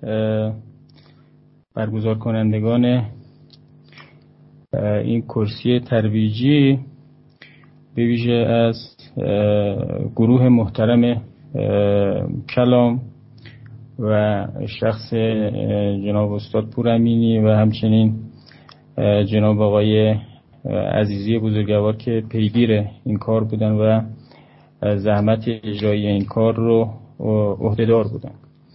برگزار کنندگان این کرسی ترویجی، به ویژه از گروه محترم کلام و شخص جناب استاد پورامینی و همچنین جناب آقای عزیزی بزرگوار که پیگیر این کار بودن و زحمت اجرای این کار رو عهده‌دار بودن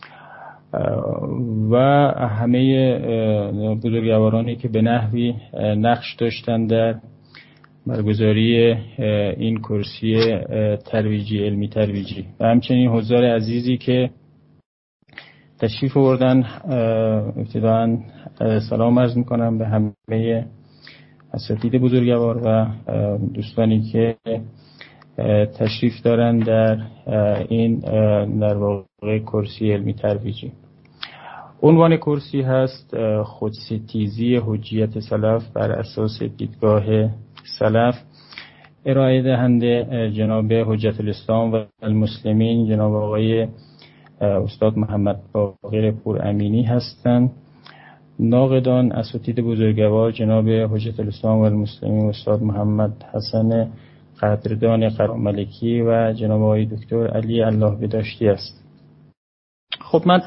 و همه بزرگوارانی که به نحوی نقش داشتن در برگزاری این کرسی ترویجی، علمی ترویجی، و همچنین حضار عزیزی که تشریف آوردن. ابتداً سلام عرض میکنم به همه اساتید بزرگوار و دوستانی که تشریف دارن در این در واقع کرسی علمی ترویجی. عنوان کرسی هست خودستیزی حجیت سلف بر اساس دیدگاه سلف. ارائه دهنده جناب حجت الاسلام و المسلمین جناب آقای استاد محمد باقر پورامینی هستند. ناقدان اساتید بزرگوار جناب حجت الاسلام و المسلمین استاد محمد حسن قدردان قراملکی و جناب آقای دکتر علی الله بداشتی است. خب من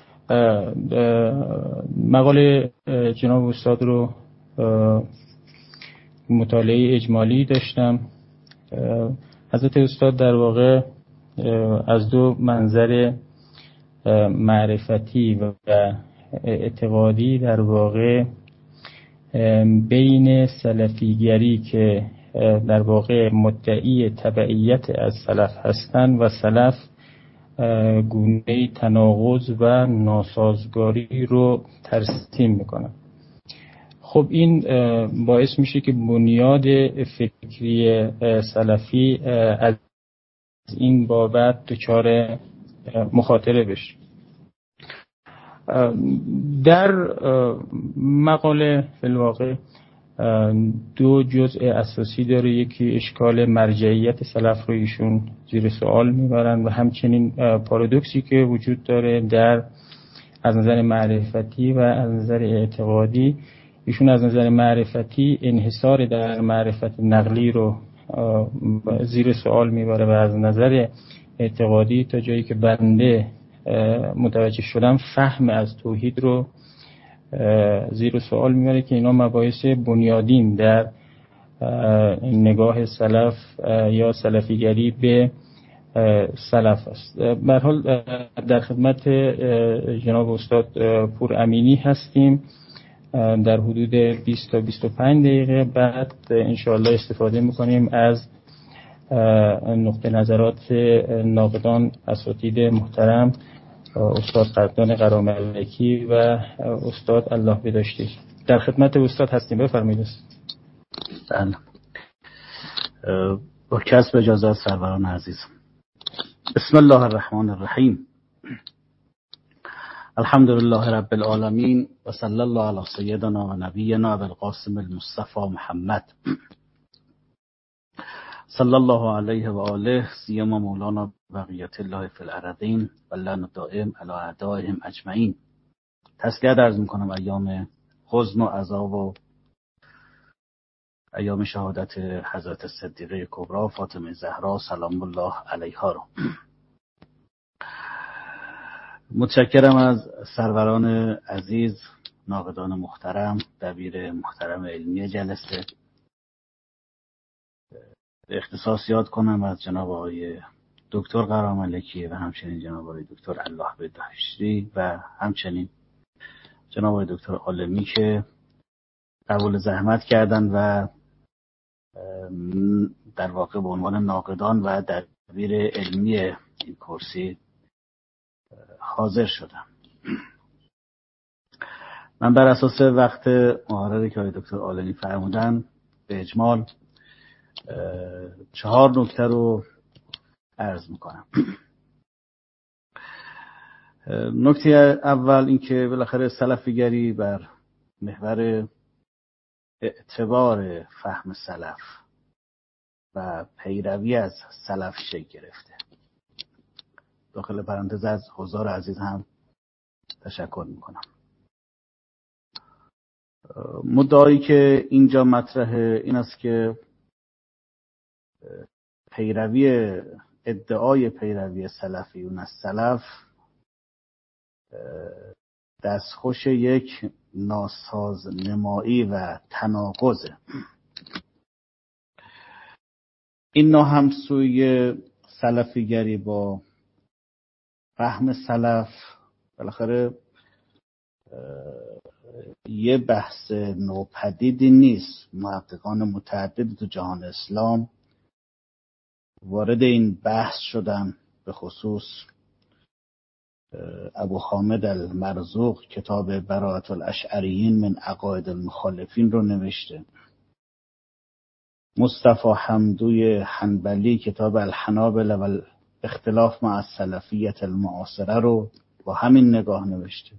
مقاله جناب استاد رو مطالعه اجمالی داشتم. حضرت استاد در واقع از دو منظر معرفتی و اعتقادی در واقع بین سلفیگری که در واقع مدعی تبعیت از سلف هستند و سلف گونه تناقض و ناسازگاری رو ترسیم میکنن. خب این باعث میشه که بنیاد فکری سلفی از این بابت دچار مخاطره بشه. در مقاله فی الواقع دو جزء اساسی داره. یکی اشکال مرجعیت سلف رو ایشون زیر سوال میبرن و همچنین پارادوکسی که وجود داره در از نظر معرفتی و از نظر اعتقادی. ایشون از نظر معرفتی انحصار در معرفت نقلی رو زیر سوال میبره و از نظر اعتقادی تا جایی که بنده متوجه شدم فهم از توحید رو زیر سوال میبره که اینا مباحث بنیادین در نگاه سلف یا سلفیگری به سلف است. به هر حال در خدمت جناب استاد پورامینی هستیم در حدود 20 تا 25 دقیقه. بعد انشاءالله استفاده میکنیم از نقطه نظرات ناقدان اساتید محترم استاد قدردان قراملکی و استاد الله بداشتی. در خدمت استاد هستیم، بفرمایید. بله، با کسب اجازه سروران عزیز. بسم الله الرحمن الرحیم. الحمد لله رب العالمین و صلی الله علی سیدنا و نبینا بالقاسم المصطفى محمد صلی الله علیه و آله سیما مولانا بقیت الله فی الارضین و لعن دائم علی اعدائهم اجمعین. تسلیت عرض میکنم ایام حزن و عذاب و ایام شهادت حضرت صدیقه کبری فاطمه زهرا سلام الله علیها رو. متشکرم از سروران عزیز، ناقدان محترم، دبیر محترم علمی جلسه. اختصاص یاد کنم از جناب آقای دکتر قراملکی و همچنین جناب آقای دکتر الله بداشتی و همچنین جناب آقای دکتر عالمی که قبول زحمت کردن و در واقع به عنوان ناقدان و دبیر علمی این کرسی حاضر شدم. من بر اساس وقت محرری که آقای دکتر عالمی فرمودن به اجمال 4 نکته رو عرض میکنم. نکته اول این که بالاخره سلفیگری بر محور اعتبار فهم سلف و پیروی از سلف شکل گرفته. داخل پرانتز از حضار عزیز هم تشکر میکنم. مدعایی که اینجا مطرحه این است که ادعای پیروی سلفیون از سلف دستخوش یک ناسازنمایی و تناقضه. این ناهمسویی سلفیگری با فهم سلف بالاخره یه بحث نوپدیدی نیست. محققان متعددی تو جهان اسلام وارد این بحث شدن، به خصوص ابو حامد المرزوق کتاب براءة الاشعریین من عقاید المخالفین رو نوشته. مصطفی حمدوی حنبلی کتاب الحنابلة و اختلاف مع السلفیة المعاصره رو با همین نگاه نوشته.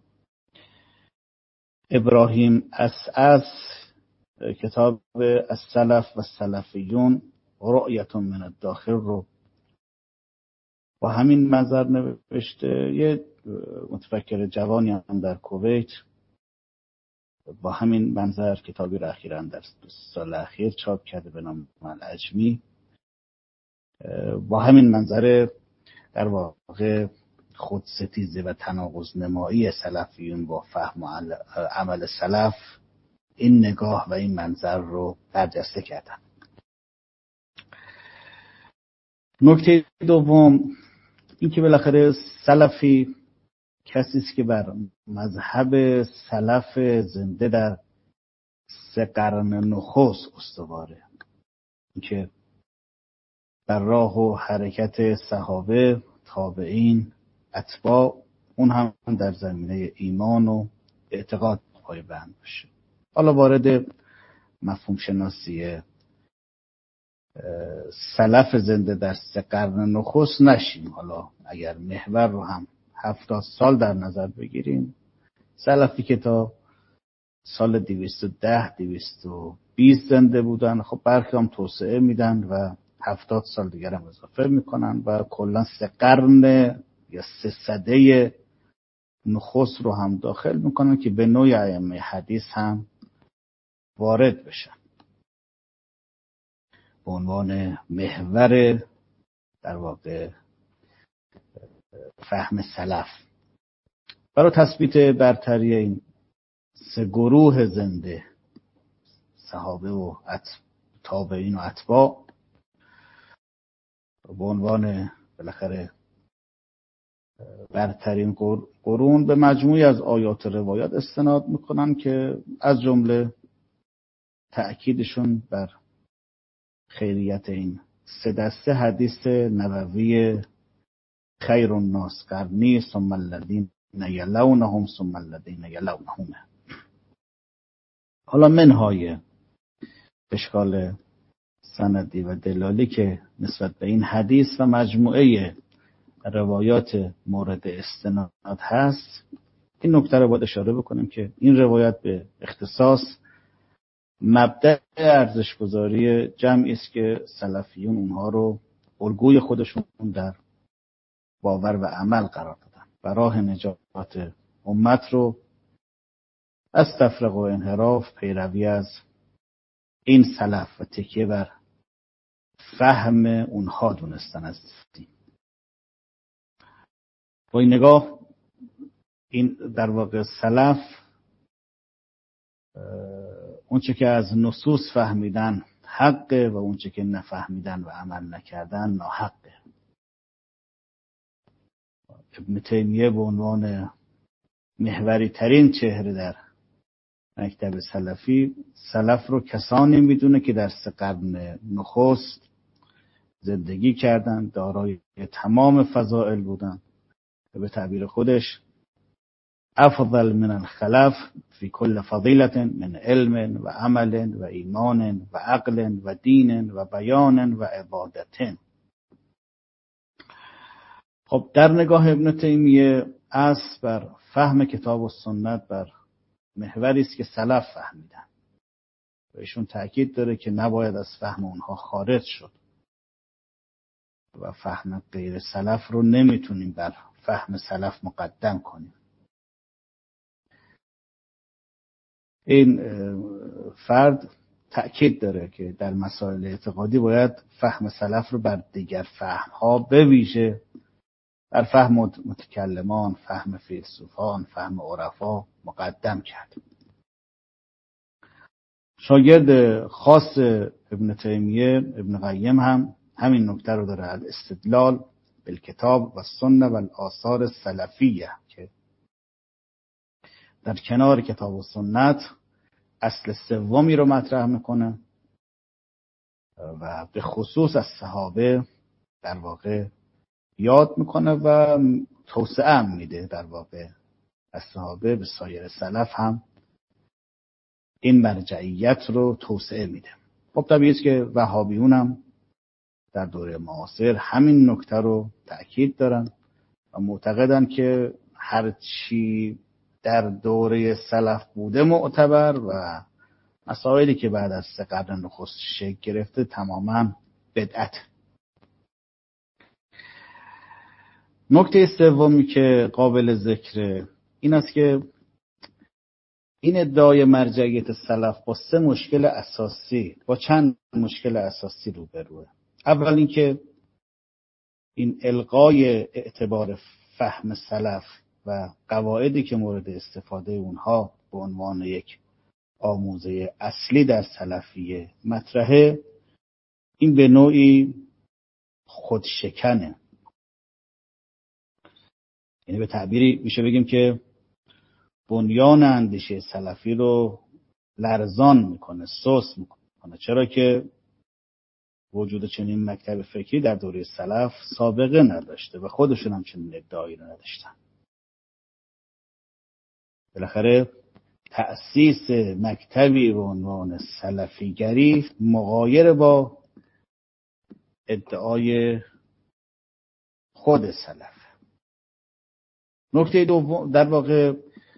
ابراهیم اسعس کتاب السلف و السلفیون رؤیة من الداخل رو با همین منظر نوشته. یه متفکر جوانی هم در کویت با همین منظر کتابی را اخیراً در سال اخیر چاپ کرده به نام العجمی، با همین منظر در واقع خودستیزه و تناقض نمایی سلفیون با فهم و عمل سلف این نگاه و این منظر رو برجسته کردن. نکته دوم این که بالاخره سلفی کسی است که بر مذهب سلف زنده در 3 قرن نخست استواره، این که بر راه و حرکت صحابه، تابعین، اتباع، اون هم در زمینه ایمان و اعتقاد پایبند باشه. حالا وارد مفهوم شناسی سلف زنده در 3 قرن نخست نشیم. حالا اگر محور رو هم 70 سال در نظر بگیریم، سلفی که تا سال 210 220 زنده بودن، خب برخی هم توسعه میدن و 70 سال دیگر هم اضافه میکنن و کلا 3 قرن یا 3 سده نخست رو هم داخل میکنن که به نوع ائمه حدیث هم وارد بشن به عنوان محور در واقع فهم سلف. برای تثبیت برتری این 3 گروه زنده، صحابه و تابعین و اتباع، به عنوان بالاخره برترین قرون، به مجموعی از آیات و روایات استناد میکنن که از جمله تأکیدشون بر خیریت این 3 دسته حدیث نبوی خیر الناس قرنی ثم الذین یلونهم ثم الذین یلونهم. حالا منهای اشکال سندی و دلالی که نسبت به این حدیث و مجموعه روایات مورد استناد هست، این نکته رو باید اشاره بکنیم که این روایت به اختصاص مبدأ ارزشگذاری جمعی است که سلفیون اونها رو الگوی خودشون در باور و عمل قرار دادن و راه نجات امت رو از تفرقه و انحراف پیروی از این سلف و تکیه بر فهم اونها دونستن از دین. با این نگاه این در واقع سلف اونچه که از نصوص فهمیدن حقه و اونچه که نفهمیدن و عمل نکردن ناحقه. ابن تیمیه به عنوان محوری ترین چهره در مکتب سلفی، سلف رو کسانی میدونه که در 3 قرن نخست زندگی کردن، دارای تمام فضائل بودن و به تعبیر خودش افضل من الخلف فی کل فضیلة من علم و عمل و ایمان و عقل و دین و بیان و عبادت. خب در نگاه ابن تیمیه اصل بر فهم کتاب و سنت بر محوری است که سلف فهمیدن و ایشون تأکید داره که نباید از فهم اونها خارج شد و فهم غیر سلف رو نمیتونیم بر فهم سلف مقدم کنیم. این فرد تأکید داره که در مسائل اعتقادی باید فهم سلف رو بر دیگر فهم‌ها به ویژه بر فهم متکلمان، فهم فیلسوفان، فهم عرفا مقدم کرد. شاگرد خاص ابن تیمیه ابن قیم هم همین نکته رو داره، الاستدلال بالکتاب و سنت و آثار سلفیه، که در کنار کتاب و سنت اصل سومی رو مطرح میکنه و به خصوص از صحابه در واقع یاد میکنه و توسعه میده. در واقع از صحابه به سایر سلف هم این مرجعیت رو توسعه میده. خب طبیعی است که وهابیون هم در دوره معاصر همین نکته رو تأکید دارن و معتقدن که هر چی در دوره سلف بوده معتبر و مسائلی که بعد از 3 قرن نخست شکل گرفته تماما بدعت. نکته سومی که قابل ذکر این است که این ادعای مرجعیت سلف با 3 مشکل اساسی، با چند مشکل اساسی روبروه. اول اینکه این الغای اعتبار فهم سلف و قواعدی که مورد استفاده اونها به عنوان یک آموزه اصلی در سلفیه مطرحه، این به نوعی خودشکنه. یعنی به تعبیری میشه بگیم که بنیان اندیشه سلفی رو لرزان میکنه، سوس میکنه. چرا که وجود چنین مکتب فکری در دوره سلف سابقه نداشته و خودشون هم چنین ادعایی رو نداشتن. بالاخره تأسیس مکتبی به عنوان سلفیگری مغایر با ادعای خود سلف. نکته دوم، در واقع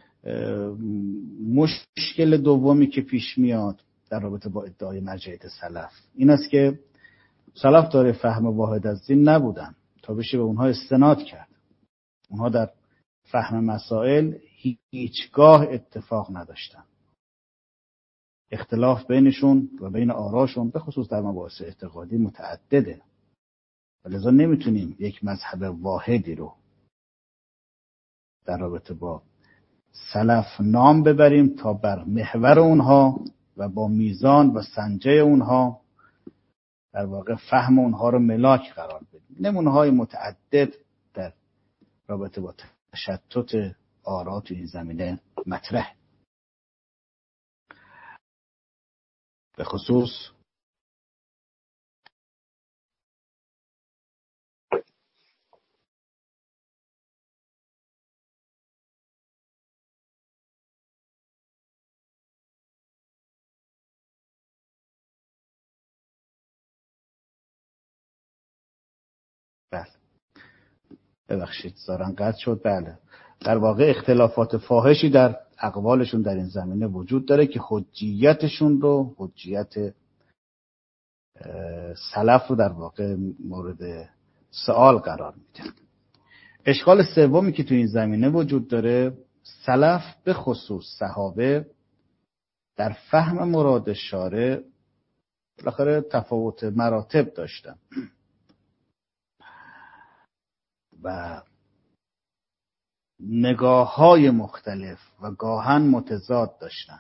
مشکل دومی که پیش میاد در رابطه با ادعای مرجعیت سلف این است که سلف داره فهم واحد از دین نبودن تا بشه به اونها استناد کرد. اونها در فهم مسائل هیچگاه اتفاق نداشتن. اختلاف بینشون و بین آراشون به خصوص در مباحث اعتقادی متعدده و لذا نمیتونیم یک مذهب واحدی رو در رابطه با سلف نام ببریم تا بر محور اونها و با میزان و سنجه اونها در واقع فهم اونها رو ملاک قرار بدیم. نمونه‌های متعدد در رابطه با تشتت آرا تو این زمینه مطرح. به خصوص ببخشید زارن قطع شد. بله، در واقع اختلافات فاحشی در اقوالشون در این زمینه وجود داره که حجیتشون رو، حجیت سلف رو در واقع مورد سوال قرار میده. اشکال سومی که تو این زمینه وجود داره، سلف به خصوص صحابه در فهم مراد شارع بالاخره تفاوت مراتب داشتن و نگاه‌های مختلف و گاهن متضاد داشتن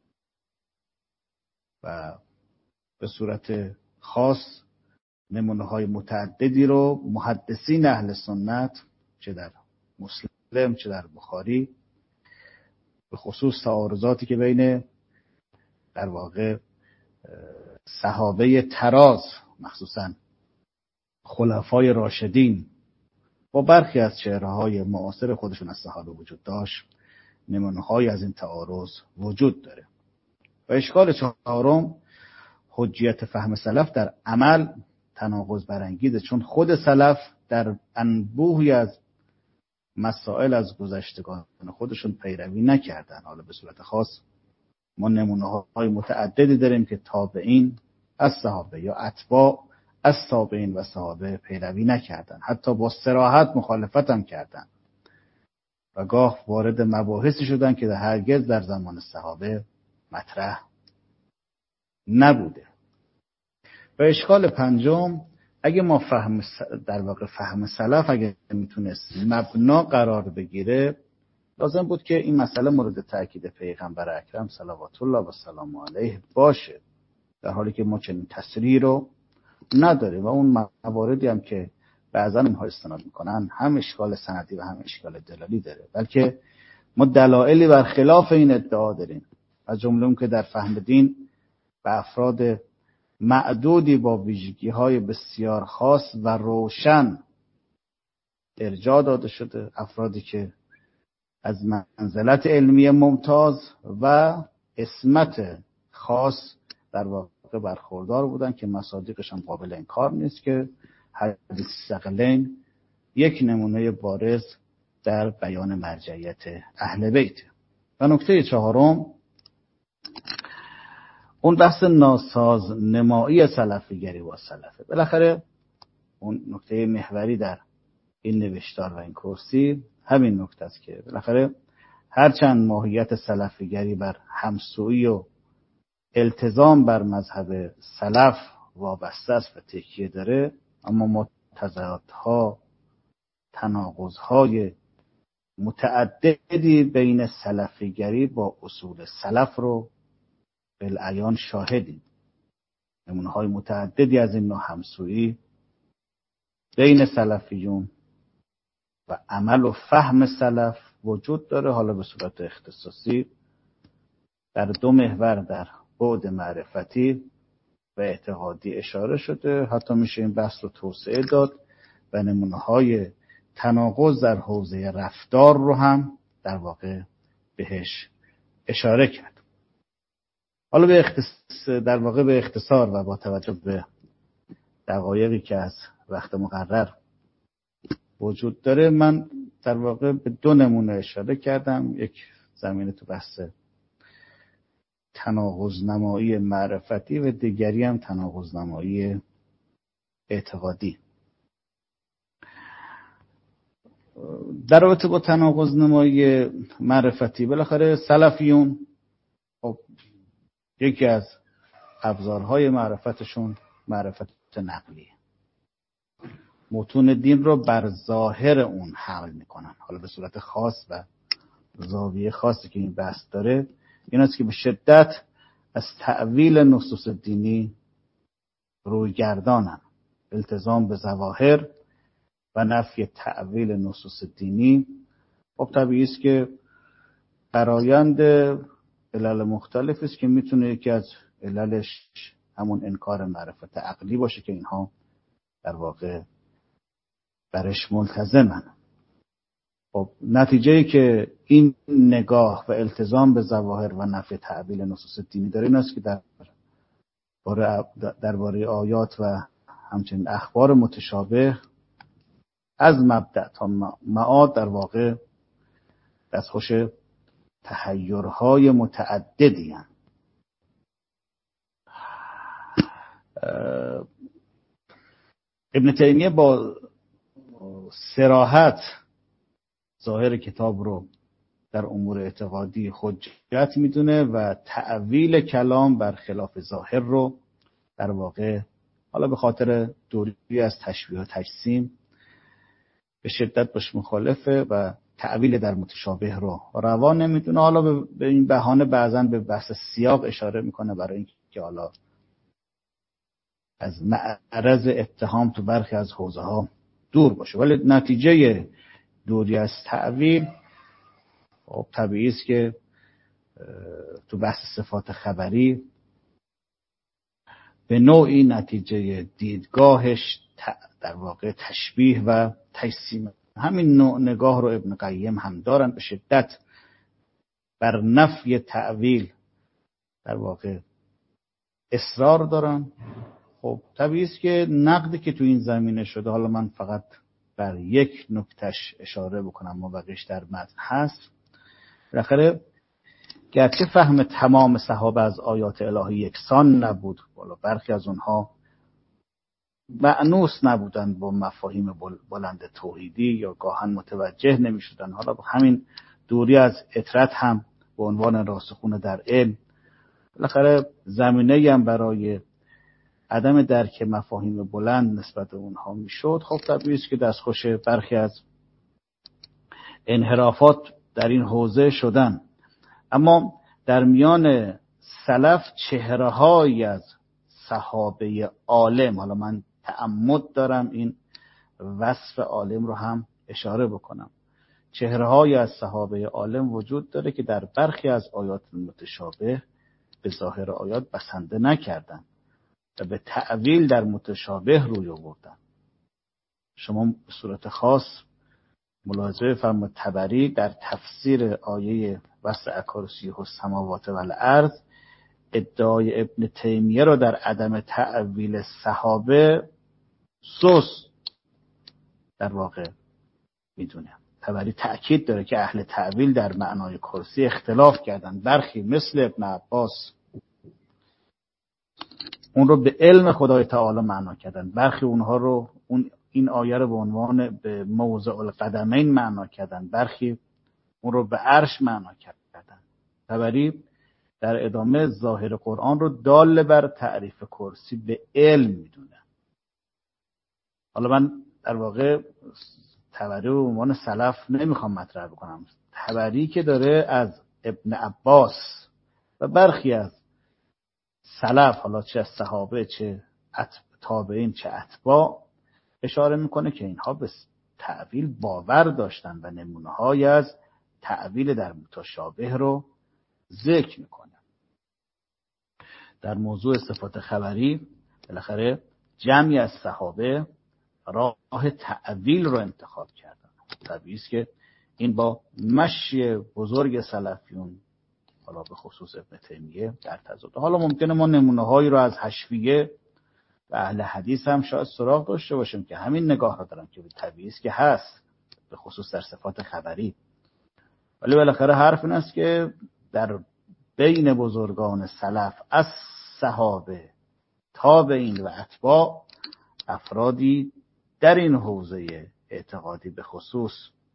و به صورت خاص نمونه‌های متعددی رو محدثین اهل سنت چه در مسلم چه در بخاری به خصوص تعارضاتی که بین در واقع صحابه طراز مخصوصاً خلفای راشدین با برخی از چهره‌های معاصر خودشون از صحابه وجود داشت، نمونه‌های از این تعارض وجود داره. و اشکال چهارم، حجیت فهم سلف در عمل تناقض برانگیزه، چون خود سلف در انبوهی از مسائل از گذشتگان خودشون پیروی نکردن. حالا به صورت خاص ما نمونه‌های متعددی داریم که تابعین از صحابه یا اتباع از تابعین و صحابه پیروی نکردن، حتی با صراحت مخالفت هم کردن و گاه وارد مباحثی شدن که هرگز در زمان صحابه مطرح نبوده. و اشکال پنجم، اگه ما در واقع فهم سلف اگه میتونست مبنا قرار بگیره، لازم بود که این مسئله مورد تأکید پیغمبر اکرم صلوات الله و سلام علیه باشه، در حالی که ما چنین تصریحی رو نداریم و اون مواردی هم که بعضا اونها استناد میکنن هم اشکال سندی و هم اشکال دلالی داره، بلکه ما دلایلی برخلاف این ادعا داریم. از جمله اون که در فهم دین به افراد معدودی با ویژگی‌های بسیار خاص و روشن ارجاع داده شده، افرادی که از منزلت علمی ممتاز و عصمت خاص در واقع برخوردار بودن که مصادیقشان قابل انکار نیست، که حدیث ثقلین یک نمونه بارز در بیان مرجعیت اهل بیت. و نکته چهارم، اون بحث ناساز نمایی سلفیگری و سلفه. بالاخره اون نکته محوری در این نوشتار و این کرسی همین نکته است که بالاخره هرچند ماهیت سلفیگری بر همسویی و التزام بر مذهب سلف وابسته است و تکیه داره، اما متضادها، تناقضهای متعددی بین سلفیگری با اصول سلف رو بالعیان شاهدیم. نمونه‌های متعددی از این نوع همسویی بین سلفیون و عمل و فهم سلف وجود داره. حالا به صورت اختصاصی در دو محور، در بعد معرفتی و اعتقادی اشاره شده. حتی میشه این بحث رو توسعه داد و نمونه‌های تناقض در حوزه رفتار رو هم در واقع بهش اشاره کرد. حالا در واقع به اختصار و با توجه به دقایقی که از وقت مقرر وجود داره، من در واقع به دو نمونه اشاره کردم. یک زمینه تو بحث تناقض نمایی معرفتی و دیگری هم تناقض نمایی اعتقادی. در رابطه با تناقض نمایی معرفتی، بالاخره سلفیون یکی از ابزارهای معرفتشون معرفت نقلیه. متون دین رو بر ظاهر اون حمل میکنن. حالا به صورت خاص و زاویه خاصی که این بحث داره این است که به شدت از تأویل نصوص دینی روی گردانن. التزام به ظواهر و نفی تأویل نصوص دینی خب طبیعی است که فرایند علل مختلفی است که میتونه یکی از عللش همون انکار معرفت عقلی باشه که اینها در واقع برش ملتزمن. خب نتیجه‌ای که این نگاه و التزام به ظواهر و نفی تأویل نصوص دینی داره این است که درباره آیات و همچنین اخبار متشابه از مبدأ تا معاد در واقع دستخوش تحیرهای متعددی هستند. ابن تیمیه با صراحت ظاهر کتاب رو در امور اعتقادی حجت میدونه و تأویل کلام بر خلاف ظاهر رو در واقع حالا به خاطر دوری از تشبیه و تجسیم به شدت باش مخالفه و تأویل در متشابه رو روا نمیدونه. حالا به این بهانه بعضا به بحث سیاق اشاره میکنه برای اینکه حالا از معرض اتهام تو برخی از حوزه ها دور باشه. ولی نتیجه دوری از تأویل خب طبیعی است که تو بحث صفات خبری به نوعی نتیجه دیدگاهش در واقع تشبیه و تجسیم. همین نوع نگاه رو ابن قیم هم دارن، به شدت بر نفی تأویل در واقع اصرار دارن. خب طبیعی است که نقدی که تو این زمینه شده، حالا من فقط بر یک نکتهش اشاره بکنم، مابقیش در متن هست. بالاخره گرچه فهم تمام صحابه از آیات الهی یکسان نبود، بالا برخی از اونها مأنوس نبودن با مفاهیم بلند توحیدی یا گاهن متوجه نمی شدن. حالا با همین دوری از اطرت هم به عنوان راسخون در علم بالاخره زمینه‌ای هم برای عدم درک مفاهیم بلند نسبت به اونها میشد. خب طبیعی است که دستخوش برخی از انحرافات در این حوزه شدن. اما در میان سلف چهره‌هایی از صحابه عالم، حالا من تعمد دارم این وصف عالم رو هم اشاره بکنم، چهره‌هایی از صحابه عالم وجود داره که در برخی از آیات متشابه به ظاهر آیات بسنده نکردن و به تأویل در متشابه روی آوردن. شما به صورت خاص ملاحظه بفرمایید طبری در تفسیر آیه وسع کرسیه السماوات و الارض ادعای ابن تیمیه را در عدم تأویل صحابه سوس در واقع میدونه. طبری تأکید داره که اهل تأویل در معنای کرسی اختلاف کردن. برخی مثل ابن عباس اون رو به علم خدای تعالی معنا کردن، برخی اونها رو این آیه رو به عنوان به موضع القدمین معنا کردن، برخی اون رو به عرش معنا کردن. طبری در ادامه ظاهر قرآن رو دال بر تعریف کرسی به علم میدونه. حالا من در واقع طبری رو به عنوان سلف نمیخوام مطرح بکنم. طبری که داره از ابن عباس و برخی از سلف، حالا چه از صحابه چه تابعین چه اتباع، اشاره میکنه که اینها به تأویل باور داشتن و نمونه‌های از تأویل در متشابه رو ذکر میکنه. در موضوع صفات خبری بالاخره جمعی از صحابه راه تأویل رو انتخاب کردن. طبیعی است که این با مشی بزرگ سلفیون، حالا به خصوص ابن تیمیه، در تضاد. حالا ممکنه ما نمونه‌هایی رو از حشویه و اهل حدیث هم شاید سراغ داشته باشیم که همین نگاه رو دارن، که طبیعی است که هست، به خصوص در صفات خبری. ولی بالاخره حرف این است که در بین بزرگان سلف از صحابه تابعین و اتباع افرادی در این حوزه اعتقادی به خصوص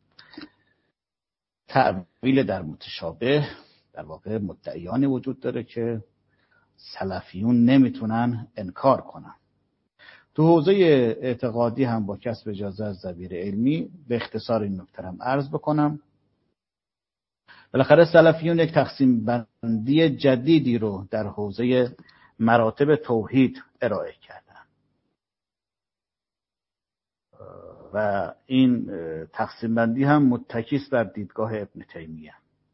تأویل در متشابه در واقع مدعیانی وجود داره که سلفیون نمیتونن انکار کنن. تو حوزه اعتقادی هم با کسب اجازه از زبیر علمی به اختصار این نکته هم عرض بکنم. بالاخره سلفیون یک تقسیم بندی جدیدی رو در حوزه مراتب توحید ارائه کردن و این تقسیم بندی هم متکی است بر دیدگاه ابن تیمیه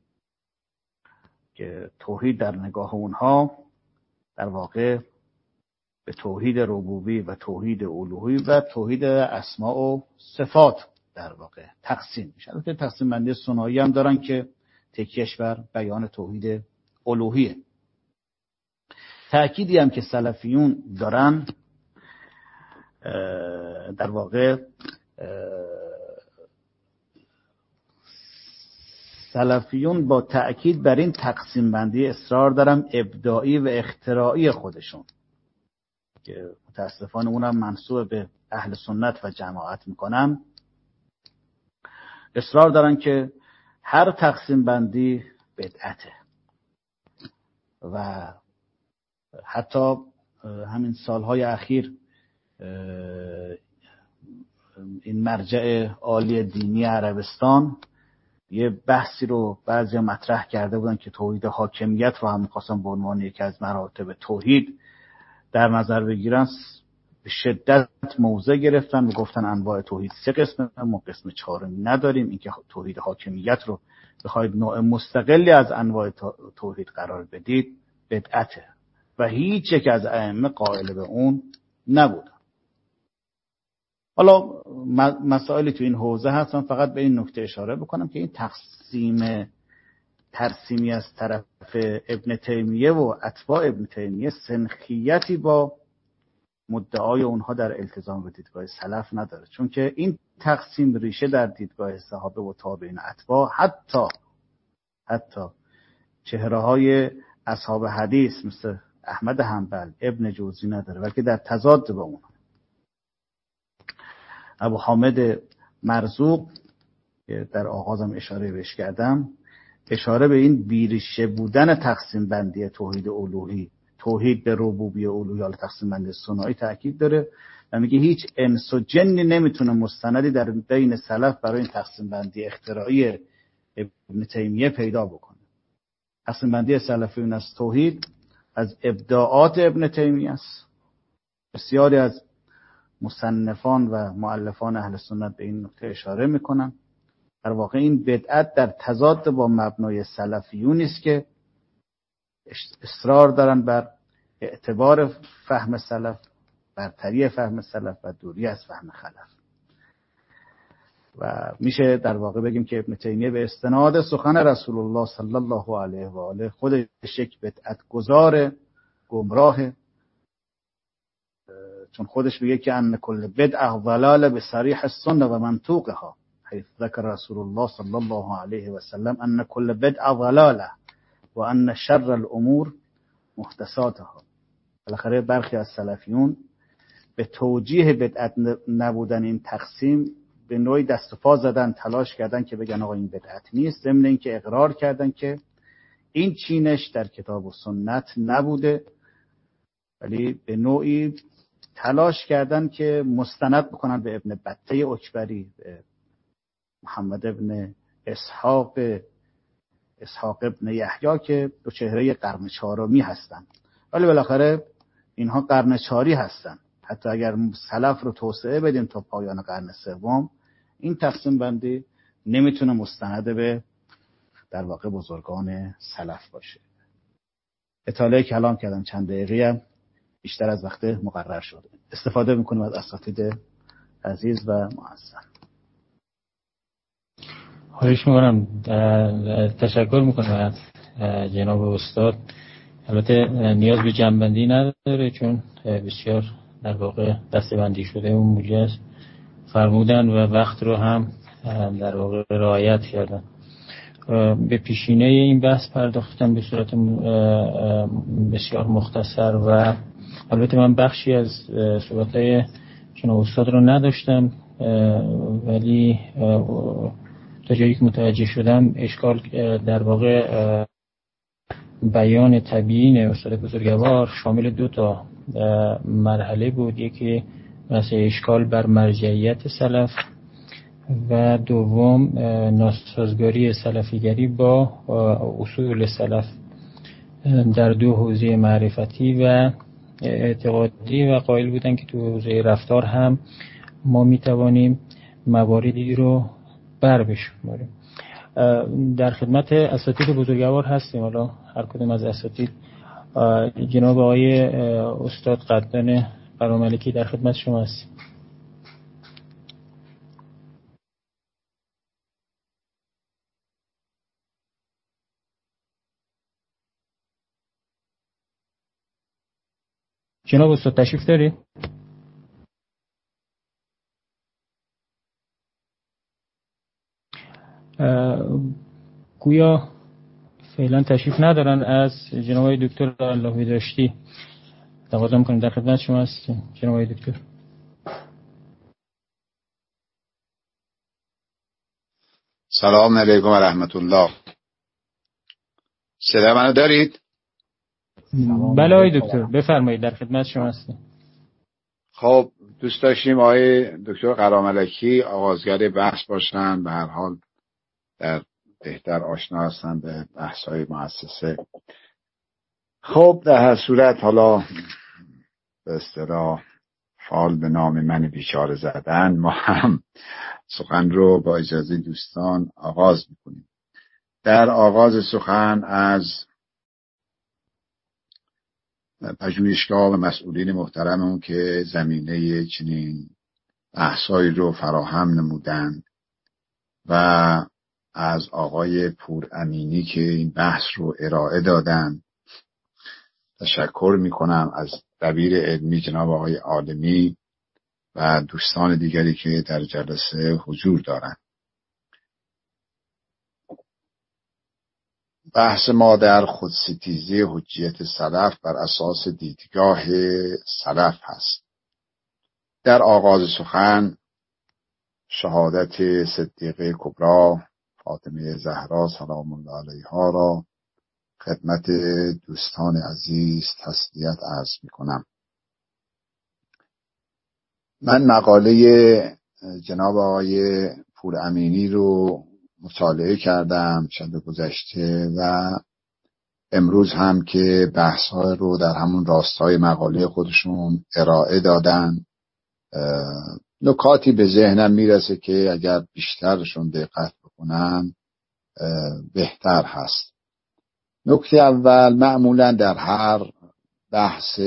که توحید در نگاه اونها در واقع به توحید ربوبی و توحید الوهی و توحید اسماء و صفات در واقع تقسیم میشه. البته تقسیم بندی ثنایی هم دارن که تکیهش بر بیان توحید الوهیه. تأکیدی هم که سلفیون دارن در واقع سلفیون با تأکید بر این تقسیم بندی اصرار دارن ابداعی و اختراعی خودشون که متاسفانه اونم منسوب به اهل سنت و جماعت میکنم، اصرار دارن که هر تقسیم بندی بدعته و حتی همین سالهای اخیر این مرجع عالی دینی عربستان یه بحثی رو بعضی مطرح کرده بودن که توحید حاکمیت رو هم می‌خواستن به عنوان یکی از مراتب توحید در نظر بگیرن. به شدت موضع گرفتن و گفتن انواع توحید 3 قسمه، ما قسم 4 نداریم. اینکه توحید حاکمیت رو بخواید نوع مستقلی از انواع توحید قرار بدید بدعته و هیچ یک از ائمه قائل به اون نبودن. حالا مسائلی تو این حوزه هستن، فقط به این نکته اشاره بکنم که این ترسیمی از طرف ابن تیمیه و اتباع ابن تیمیه سنخیتی با مدعای اونها در التزام به دیدگاه سلف نداره، چون که این تقسیم ریشه در دیدگاه صحابه و تابعین اتباع حتی چهره‌های اصحاب حدیث مثل احمد حنبل، ابن جوزی نداره، بلکه در تضاد با اونها. ابو حامد مرزوق که در آغازم اشاره بهش کردم اشاره به این بیریشه بودن تقسیم بندی توحید الوهی، توحید به ربوبیه الوهی، حالا تقسیم بندی ثنایی تاکید داره و میگه هیچ انس و جنی نمیتونه مستندی در بین سلف برای این تقسیم بندی اختراعی ابن تیمیه پیدا بکنه. تقسیم بندی سلفیون از توحید از ابداعات ابن تیمیه است. بسیاری از مصنفان و مؤلفان اهل سنت به این نکته اشاره میکنن. در واقع این بدعت در تضاد با مبنای سلفیون است که اصرار دارن بر اعتبار فهم سلف، برتری فهم سلف و دوری از فهم خلف. و میشه در واقع بگیم که ابن تیمیه به استناد سخن رسول الله صلی الله علیه و آله خودش یک بدعت گذار گمراه، چون خودش میگه که ان کل بدعه ضلال بصریح السنه و منطوقها، حيث ذكر رسول الله صلی الله علیه و سلم ان کل بدعه ضلاله و ان شر الامور محدثاتها. بالاخره برخی از سلفیون به توجیه بدعت نبودن این تقسیم به نوعی دست و پا زدن، تلاش کردن که بگن آقا این بدعت نیست، ضمن اینکه اقرار کردن که این چینش در کتاب و سنت نبوده، ولی به نوعی تلاش کردن که مستند بکنن به ابن بطه اکبری، به محمد ابن اسحاق ابن یحیی که دو چهره قرن چهارمی هستن، ولی بالاخره اینها قرن چهاری هستن. حتی اگر سلف رو توسعه بدیم تا پایان قرن سوم، این تقسیم بندی نمیتونه مستند به در واقع بزرگان سلف باشه. اطلاعی کلام کردم چند دقیقه بیشتر از وقت مقرر شد. استفاده میکنیم از اساتید عزیز و معزز. خواهش میکنم، تشکر میکنم از جناب استاد. البته نیاز به جنبندی نداره چون بسیار در واقع دسته‌بندی شده اون موجز فرمودن و وقت رو هم در واقع رعایت کردن. به پیشینه این بحث پرداختم به صورت بسیار مختصر و البته من بخشی از صحبت‌های جناب استاد رو نداشتم، ولی تا جایی که متوجه شدم اشکال در واقع بیان تبیین استاد بزرگوار شامل 2 مرحله بود. یکی مثل اشکال بر مرجعیت سلف و دوم ناسازگاری سلفیگری با اصول سلف در 2 حوزه معرفتی و اعتقادی و قائل بودن که تو حوزه رفتار هم ما میتوانیم مواردی رو بر بشماریم. در خدمت اساتید بزرگوار هستیم. حالا هر کدوم از اساتید، جناب آقای استاد قدردان قراملکی در خدمت شما هستیم. جناب استاد تشریف دارید؟ گویا فعلا تشریف ندارن. از جناب دکتر اللهی داشتی تقاضا می‌کنیم، در خدمت شما هستیم جناب دکتر. سلام علیکم و رحمت الله. صدا منو دارید؟ بله آقای دکتر بفرمایید، در خدمت شما هستیم. خب دوست داشتیم آقای دکتر قراملکی آغازگر بحث باشن، به هر حال در بهتر آشنا هستن به بحث‌های مؤسسه. خب در هر صورت حالا به اصطلاح فال به نام من بیچاره زدن، ما هم سخن رو با اجازه دوستان آغاز میکنیم. در آغاز سخن از پژوهشگاه و مسئولین محترمون که زمینه چنین بحثایی رو فراهم نمودن و از آقای پور امینی که این بحث رو ارائه دادن تشکر میکنم، از دبیر علمی جناب آقای عالمی و دوستان دیگری که در جلسه حضور دارند. بحث ما در خودستیزی حجیت سلف بر اساس دیدگاه سلف هست. در آغاز سخن شهادت صدیقه کبری فاطمه زهرا سلام الله علیها را خدمت دوستان عزیز تسلیت عرض می‌کنم. من مقاله جناب آقای پورامینی رو مطالعه کردم شب گذشته و امروز هم که بحث‌ها رو در همون راستای مقاله خودشون ارائه دادن، نکاتی به ذهنم میرسه که اگر بیشترشون دقت بکنن بهتر هست. نکته اول، معمولا در هر بحث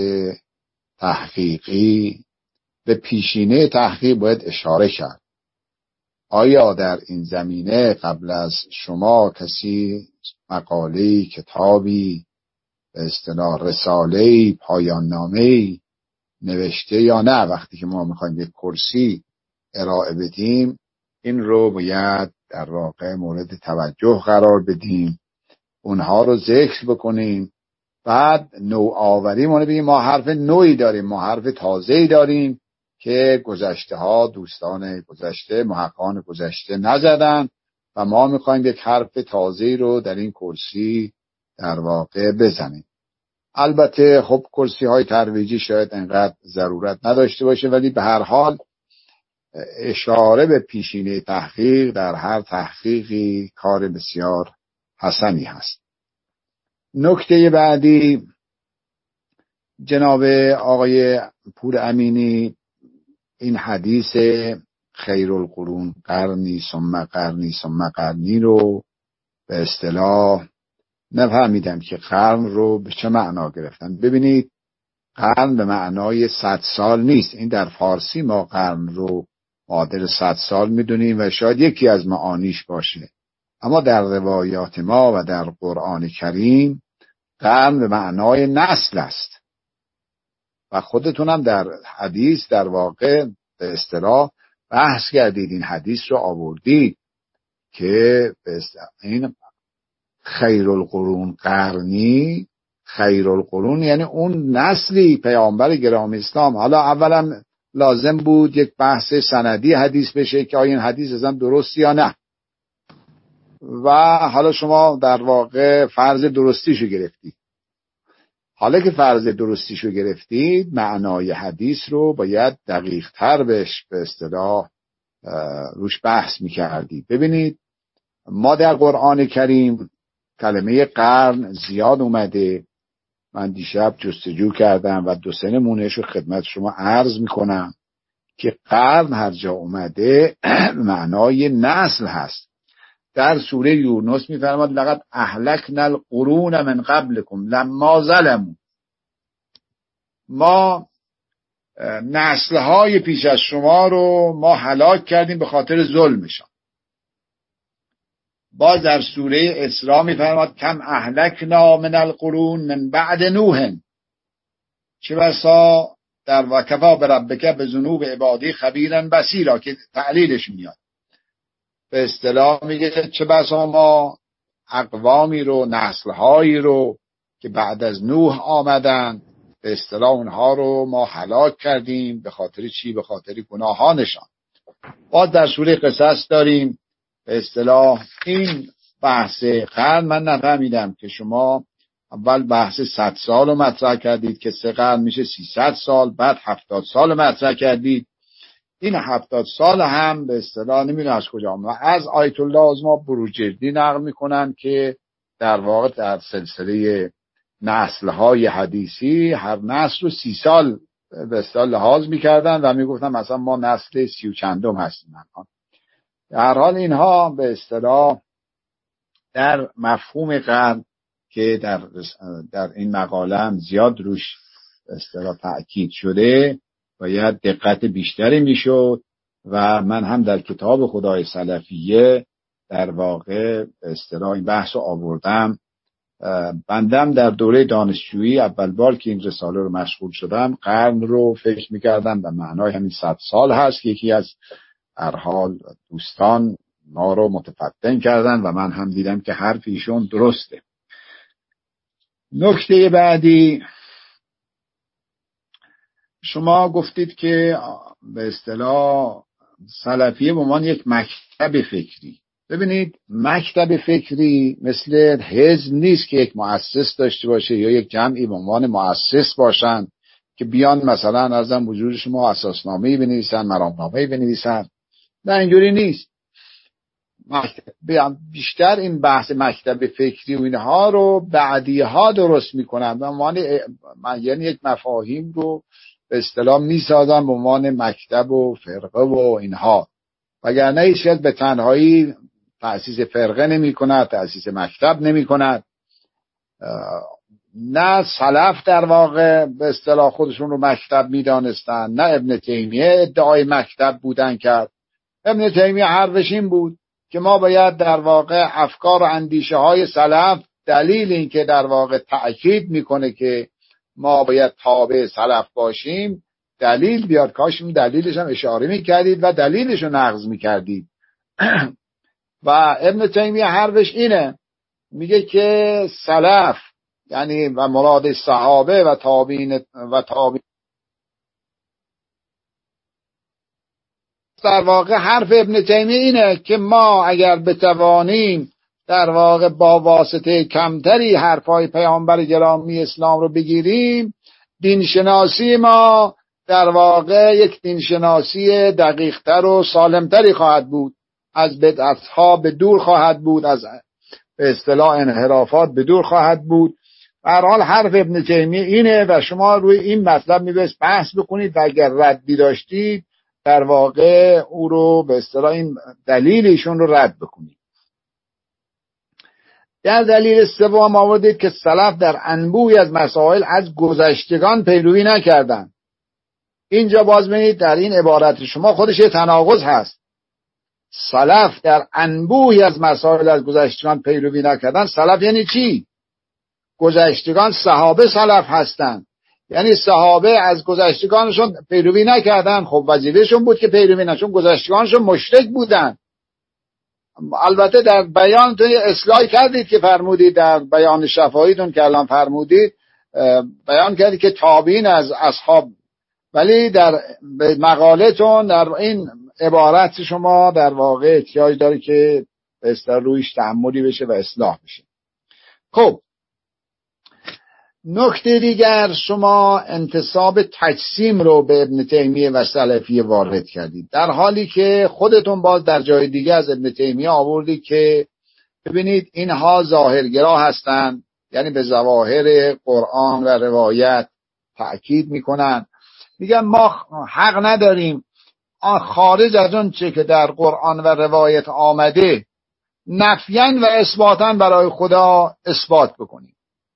تحقیقی به پیشینه تحقیق باید اشاره کرد. آیا در این زمینه قبل از شما کسی مقاله‌ای، کتابی، به اصطلاح رساله‌ای، پایان نامه‌ای نوشته یا نه؟ وقتی که ما میخوایم یک کرسی ارائه بدیم این رو باید در واقع مورد توجه قرار بدیم، اونها رو ذکر بکنیم، بعد نوآوری مونه بگیم ما حرف نوعی داریم، ما حرف تازه‌ای داریم که گذشته ها، دوستان گذشته، محققان گذشته نزدن و ما میخوایم یک حرف تازه‌ای رو در این کرسی در واقع بزنیم. البته خب کرسی های ترویجی شاید انقدر ضرورت نداشته باشه، ولی به هر حال اشاره به پیشینه تحقیق در هر تحقیقی کار بسیار حسنی هست. نکته بعدی، جناب آقای پورامینی این حدیث خیر القرون قرنی ثم قرنی ثم قرنی رو به اصطلاح نفهمیدم که قرن رو به چه معنا گرفتن. ببینید، قرن به معنای 100 سال نیست. این در فارسی ما قرن رو معادل 100 سال میدونیم و شاید یکی از معانیش باشه، اما در روایات ما و در قرآن کریم قرن به معنای نسل است و خودتونم در حدیث در واقع به اصطلاح بحث کردید، این حدیث رو آوردید که این خیر القرون قرنی، خیر القرون یعنی اون نسلی پیامبر گرامی اسلام. حالا اولا لازم بود یک بحث سندی حدیث بشه که آیا این حدیث اصلا درست یا نه، و حالا شما در واقع فرض درستیشو گرفتید. حالا که فرض درستیشو گرفتید، معنای حدیث رو باید دقیق تر بهش به اصطلاح روش بحث میکردید. ببینید، ما در قرآن کریم کلمه قرن زیاد اومده. من دیشب جستجو کردم و 2-3 نمونه‌اش رو خدمت شما عرض میکنم که قرن هر جا اومده معنای نسل هست. در سوره یونس میفرماد لقد اهلکنا القرون من قبلکم لما ظلموا، ما نسل‌های پیش از شما رو ما هلاک کردیم به خاطر ظلمشان. باز در سوره اسراء میفرماد کم اهلکنا من القرون من بعد نوح، چه بسا در وکفا بربک بذنوب عبادی خبیرا بصیرا که تعلیلش میاد. به اصطلاح میگه چه بسا ما اقوامی رو، نسل‌هایی رو که بعد از نوح آمدن، به اصطلاح اونها رو ما هلاک کردیم. به خاطر چی؟ به خاطر گناهانشان. باز در سوره قصص داریم به اصطلاح این بحث قرن. من نفهمیدم که شما اول بحث 100 سال رو مطرح کردید که 3 قرن میشه 300 سال، بعد 70 سال مطرح کردید. این 70 سال هم به اصطلاح نمیدونم از کجا آمد. از آیت الله آزما بروجردی نقل میکنن که در واقع در سلسله نسل‌های حدیثی هر نسل رو 30 سال به اصطلاح لحاظ میکردن و میگفتن مثلا ما نسل 30 و چندم هستیم. در حال اینها به اصطلاح در مفهوم قرن که در این مقاله هم زیاد روش به اصطلاح تأکید شده باید دقت بیشتری میشد و من هم در کتاب خدای سلفیه در واقع به اصطلاح این بحث رو آوردم. بندم در دوره دانشجویی اول بار که این رساله رو مشغول شدم قرن رو فکر میکردم به معنای همین 100 سال هست. یکی از هر حال دوستان ما رو متفتن کردن و من هم دیدم که حرف ایشون درسته. نکته بعدی، شما گفتید که به اصطلاح سلفیه به عنوان یک مکتب فکری. ببینید مکتب فکری مثل حزب نیست که یک مؤسس داشته باشه یا یک جمعی به عنوان مؤسس باشن که بیان مثلا ازم وجود شما اساسنامه‌ای بنویسن، مرامنامه‌ای بنویسن. نه اینجوری نیست. بیشتر این بحث مکتب فکری و اینها رو بعدی‌ها درست میکنن به عنوان یعنی یک مفاهیم رو به اصطلاح میسازن به عنوان مکتب و فرقه و اینها، وگرنه هیچکس به تنهایی تأسیس فرقه نمی کند، تأسیس مکتب نمی کند. نه سلف در واقع به اصطلاح خودشون رو مکتب می دانستن، نه ابن تیمیه ادعای مکتب بودن کرد. ابن تیمیه حرفش این بود که ما باید در واقع افکار و اندیشه های سلف، دلیل این که در واقع تأکید میکنه که ما باید تابع سلف باشیم، دلیل بیاد. کاش دلیلش هم اشاره میکردید و دلیلش رو نقض میکردید. و ابن تیمیه حرفش اینه، میگه که سلف یعنی و مراد صحابه و تابعین در واقع حرف ابن تیمیه اینه که ما اگر بتوانیم در واقع با واسطه کمتری حرفای پیامبر گرامی اسلام رو بگیریم، دینشناسی ما در واقع یک دینشناسی دقیقتر و سالمتری خواهد بود، از بدعتها به دور خواهد بود، از به اصطلاح انحرافات به دور خواهد بود. به هر حال حرف ابن تیمیه اینه و شما روی این مطلب میبایست بحث بکنید و اگر ردی داشتید در واقع او رو به اصطلاح این دلیل ایشون رو رد بکنید. در دلیل سوم آوردید که سلف در انبوهی از مسائل از گذشتگان پیروی نکردند. اینجا باز ببینید در این عبارت شما خودش یه تناقض هست. سلف در انبوهی از مسائل از گذشتگان پیروی نکردن، سلف یعنی چی؟ گذشتگان صحابه سلف هستند، یعنی صحابه از گذشتگانشون پیروی نکردن. خب وظیفه‌شون بود که پیروی نشون، گذشتگانشون مشرک بودن. البته در بیان تو اصلاح کردید که فرمودید در بیان شفاهیتون که الان فرمودید بیان کردید که تابعین از اصحاب، ولی در مقالتون در این عبارت شما در واقع احتیاج داره که به اصطلاح رویش تأملی بشه و اصلاح بشه. خب نکته دیگر، شما انتساب تجسیم رو به ابن تیمیه و سلفیه وارد کردید، در حالی که خودتون باز در جای دیگه از ابن تیمیه آوردید که ببینید اینها ظاهرگرا هستند، یعنی به ظواهر قرآن و روایت تأکید میکنن. میگن ما حق نداریم خارج از اون چه که در قرآن و روایت آمده نفیاً و اثباتاً برای خدا اثبات بکنیم.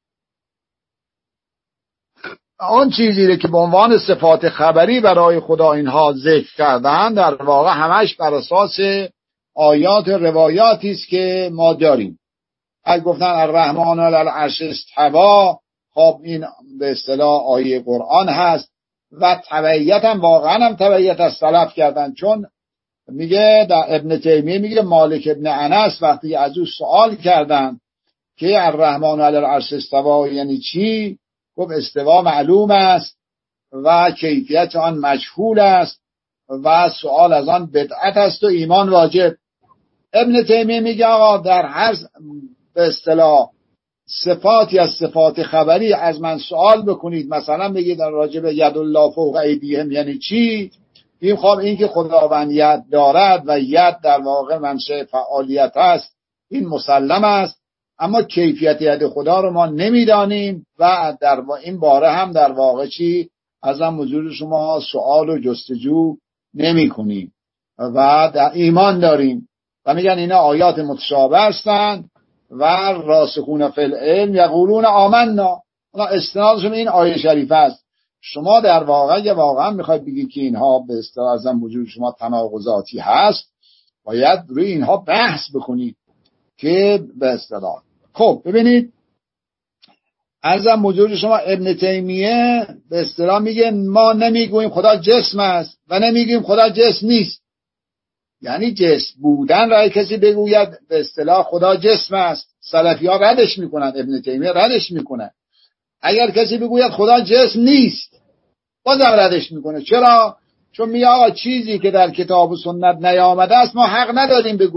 آن چیزی که به عنوان صفات خبری برای خدا اینها ذکر کردن در واقع همش بر اساس آیات روایاتی است که ما داریم. اگه گفتن الرحمن علی العرش استوی، خب این به اصطلاح آیه قرآن هست و تبعیت هم واقعا هم تبعیت از سلف کردن، چون میگه در ابن تیمیه میگه مالک ابن انس وقتی از او سوال کردن که الرحمن علی العرش استوی یعنی چی، گفت استوا معلوم است و کیفیت آن مجهول است و سوال از آن بدعت است و ایمان واجب. ابن تیمیه میگه آقا در هر به اصطلاح صفاتی از صفات خبری از من سوال بکنید، مثلا بگید در راجع به ید الله فوق ایدیهم یعنی چی، این خب این که خداوند ید دارد و ید در واقع منشأ فعالیت است این مسلم است، اما کیفیت ید خدا رو ما نمیدانیم و در این باره هم در واقع چی ازم حضور شما سوال و جستجو نمی کنیم و در ایمان داریم و میگن اینا آیات متشابه هستند و راسخون فی العلم یقولون آمنا. استنادشون این آیه شریفه است. شما در واقع واقعا میخواید بگید که اینها به اصطلاح ازم وجود شما تناقضاتی هست، باید روی اینها بحث بکنید که به اصطلاح. خب ببینید ازم وجود شما ابن تیمیه به اصطلاح میگه ما نمیگوییم خدا جسم است و نمیگوییم خدا جسم نیست، یعنی جسم بودن را کسی بگوید به اصطلاح خدا جسم است، سلفی ها ردش میکنن، ابن تیمیه ردش میکنه. اگر کسی بگوید خدا جسم نیست بازم ردش میکنه. چرا؟ چون میگه آقا چیزی که در کتاب و سنت نیامده است ما حق نداریم بگوییم.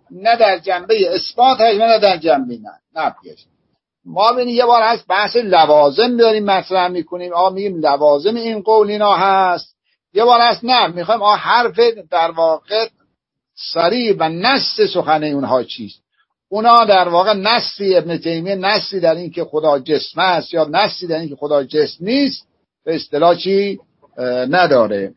نه در جنبه اثبات هست نه در جنبه نفیش. ما ببینید یه بار هست بحث لوازم داریم مطرح میکنیم، میگیم لوازم این قول اینا هست. یه بار هست نه میخوایم حرف در واقع صریح و نص سخن اونها چیست. اونا در واقع نصی ابن تیمیه نصی در این که خدا جسم است یا نصی در این که خدا جسم نیست به اصطلاح چی نداره.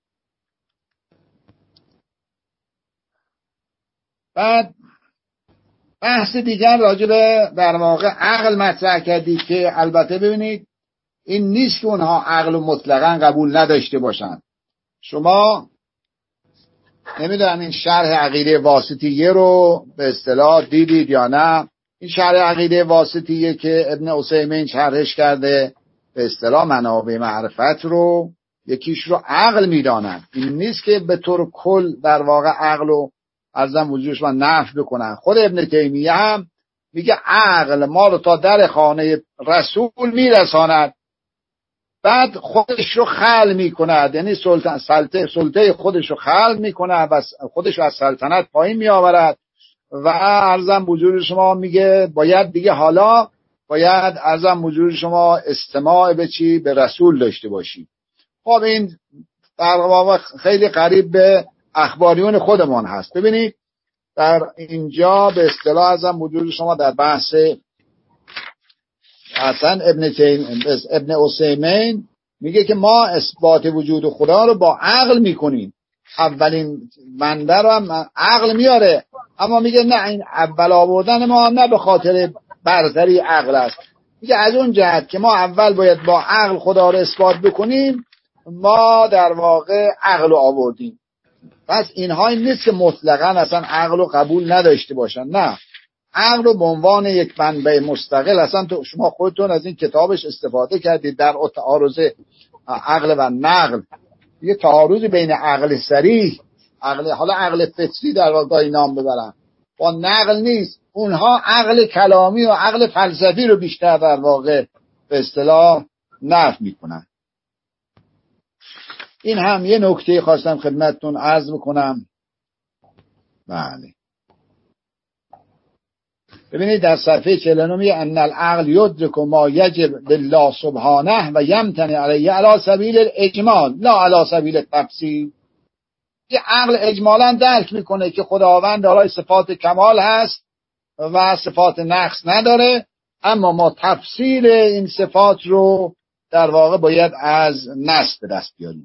بعد بحث دیگر راجع به در واقع عقل مطرح کردید که البته ببینید این نیست که اونها عقل مطلقاً قبول نداشته باشند. شما نمیدونم این شرح عقیده واسطیه رو به اصطلاح دیدید یا نه. این شرح عقیده واسطیه که ابن عثیمین شرحش کرده به اصطلاح منابع معرفت رو یکیش رو عقل میدانند. این نیست که به طور کل در واقع عقل رو ازم وجودش من نفی بکنن. خود ابن تیمیه هم میگه عقل ما رو تا در خانه رسول میرساند، بعد خودش رو خلع میکند، یعنی سلطه خودش رو خلع میکند و خودش رو از سلطنت پایین میآورد و عرضم حضور شما میگه باید دیگه حالا باید عرضم حضور شما استماع به چی؟ به رسول داشته باشی. خب این در واقع خیلی قریب به اخباریون خودمان هست. ببینید در اینجا به اصطلاح ازم وجود شما در بحث حسن ابن عثیمین میگه که ما اثبات وجود خدا رو با عقل میکنیم. اولین منبع رو هم عقل میاره، اما میگه نه این اول آوردن ما نه به خاطر برتری عقل است. میگه از اون جهت که ما اول باید با عقل خدا رو اثبات بکنیم ما در واقع عقل رو آوردیم. پس اینها این نیست که مطلقاً اصلا عقل رو قبول نداشته باشن، نه، عقل رو به عنوان یک منبع مستقل اصلا تو شما خودتون از این کتابش استفاده کردید در تعارض عقل و نقل. یه تعارض بین عقل صریح حالا عقل فطری در واقع نام ببرن با نقل نیست. اونها عقل کلامی و عقل فلسفی رو بیشتر در واقع به اصطلاح نفی میکنن. این هم یه نکته خواستم خدمتتون عرض بکنم. بله ببینید در صفحه 49 میگه ان العقل یدرک ما یجب بالله سبحانه و یمتنع علیه علی سبیل الاجمال لا علی سبیل التفصیل. یه عقل اجمالا درک میکنه که خداوند دارای صفات کمال هست و صفات نقص نداره، اما ما تفصیل این صفات رو در واقع باید از نص به دست بیاریم.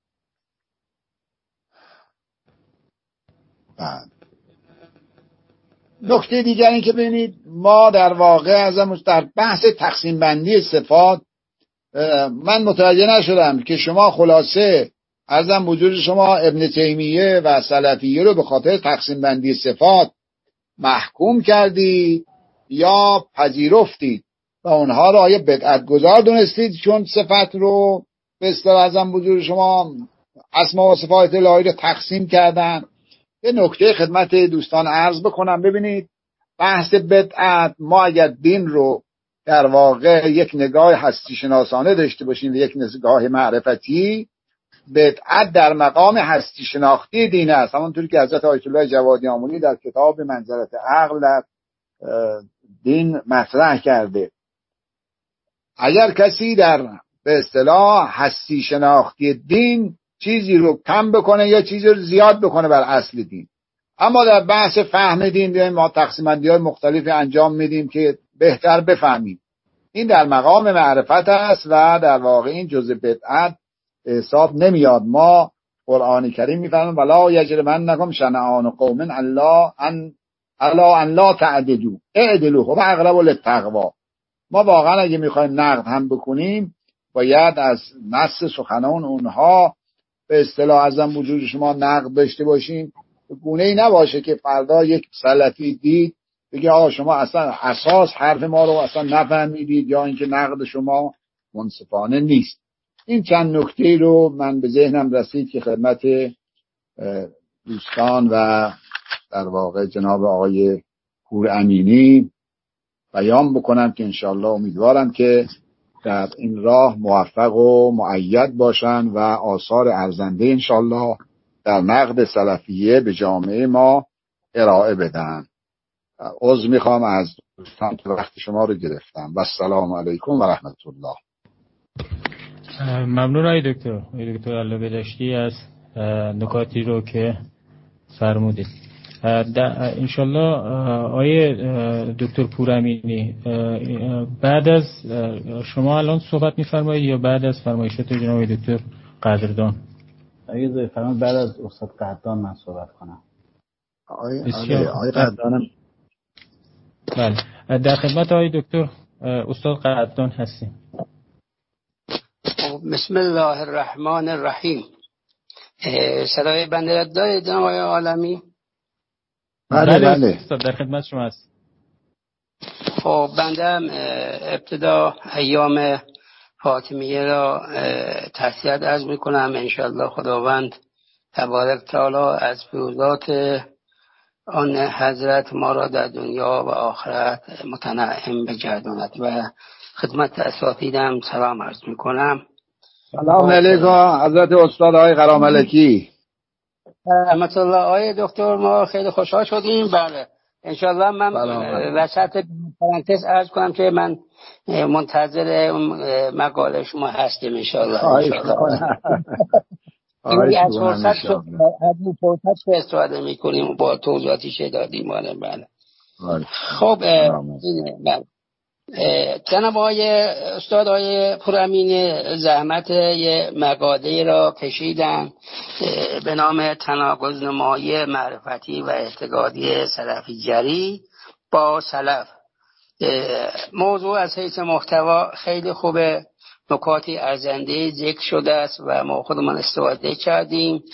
نکته دیگری که ببینید ما در واقع در بحث تقسیم بندی صفات من متوجه نشدم که شما خلاصه ازم وجود شما ابن تیمیه و سلفیه رو به خاطر تقسیم بندی صفات محکوم کردید یا پذیرفتید و اونها رو آیا بدعت گذار دونستید چون صفت رو به اصطلاح ازم وجود شما اسما و صفات الهی رو تقسیم کردن. یه نکته خدمت دوستان عرض بکنم. ببینید بحث بدعت، ما اگر دین رو در واقع یک نگاه هستی شناسانه داشته باشیم و یک نگاه معرفتی، بدعت در مقام هستی شناختی دین است، همونطوری که حضرت آیت الله جوادی آمونی در کتاب منزلت عقل در دین مطرح کرده. اگر کسی در به اصطلاح هستی شناختی دین چیزی رو کم بکنه یا چیزی رو زیاد بکنه بر اصل دین، اما در بحث فهم دین بیایم ما تقسیم بندی‌های مختلفی انجام میدیم که بهتر بفهمیم، این در مقام معرفت است و در واقع این جزء بدعت حساب نمیاد. ما قرآن کریم میفهمیم ولا یجرمنکم شنآن قوم الا ان لا تعدلوا اعدلوا هو اقرب للتقوی. ما واقعا اگه میخوایم نقد هم بکنیم باید از نص سخنان اونها به اصطلاح ازم وجود شما نقد داشته باشیم. گونه ای نباشه که فردا یک سلفی دید بگه آقا شما اصلا اساس حرف ما رو اصلا نفهمیدید یا اینکه نقد شما منصفانه نیست. این چند نکته رو من به ذهنم رسید که خدمت دوستان و در واقع جناب آقای پور امینی بیان بکنم که انشاءالله امیدوارم که در این راه موفق و مؤید باشن و آثار ارزنده انشاءالله در نقد سلفیه به جامعه ما ارائه بدن. عذر میخوام از دوستان که وقت شما رو گرفتم و السلام علیکم و رحمت الله. ممنون آقای دکتر الله بداشتی از نکاتی رو که فرمودید. انشالله آقای دکتر پورامینی بعد از شما الان صحبت می‌فرمایید یا بعد از فرمایشات جناب دکتر قدردان؟ اگه فرمایید بعد از استاد قدردان من صحبت کنم. آقای قدردانم. بله، در خدمت آقای دکتر استاد قدردان هستیم. بسم الله الرحمن الرحیم. صدای بنده دارید جناب آقای عالمی؟ بله استاد در خدمت شما هست. خب بنده ابتدا ایام فاطمیه را تسلیت عرض میکنم. انشاءالله خداوند تبارک تعالی از فیوزات آن حضرت ما را در دنیا و آخرت متنعم بگرداند و خدمت اساتیدم سلام عرض میکنم. سلام علیکم حضرت استاد آقای قراملکی. رحمت الله. آقای دکتر ما خیلی خوشحال شدیم. بله انشاءالله من وسط پرانتز عرض کنم که من منتظر مقاله شما هستیم انشاءالله. از فرصت استفاده میکنیم با توضیحاتی که دادیم. بله. خب جناب آقای استاد آقای پورامینی زحمت یه مقاله را کشیدن به نام تناقض‌نمایی معرفتی و اعتقادی سلفی‌گری با سلف. موضوع از حیث محتوا خیلی خوبه، نکاتی ارزنده ذکر شده است و ما خودمان استفاده کردیم.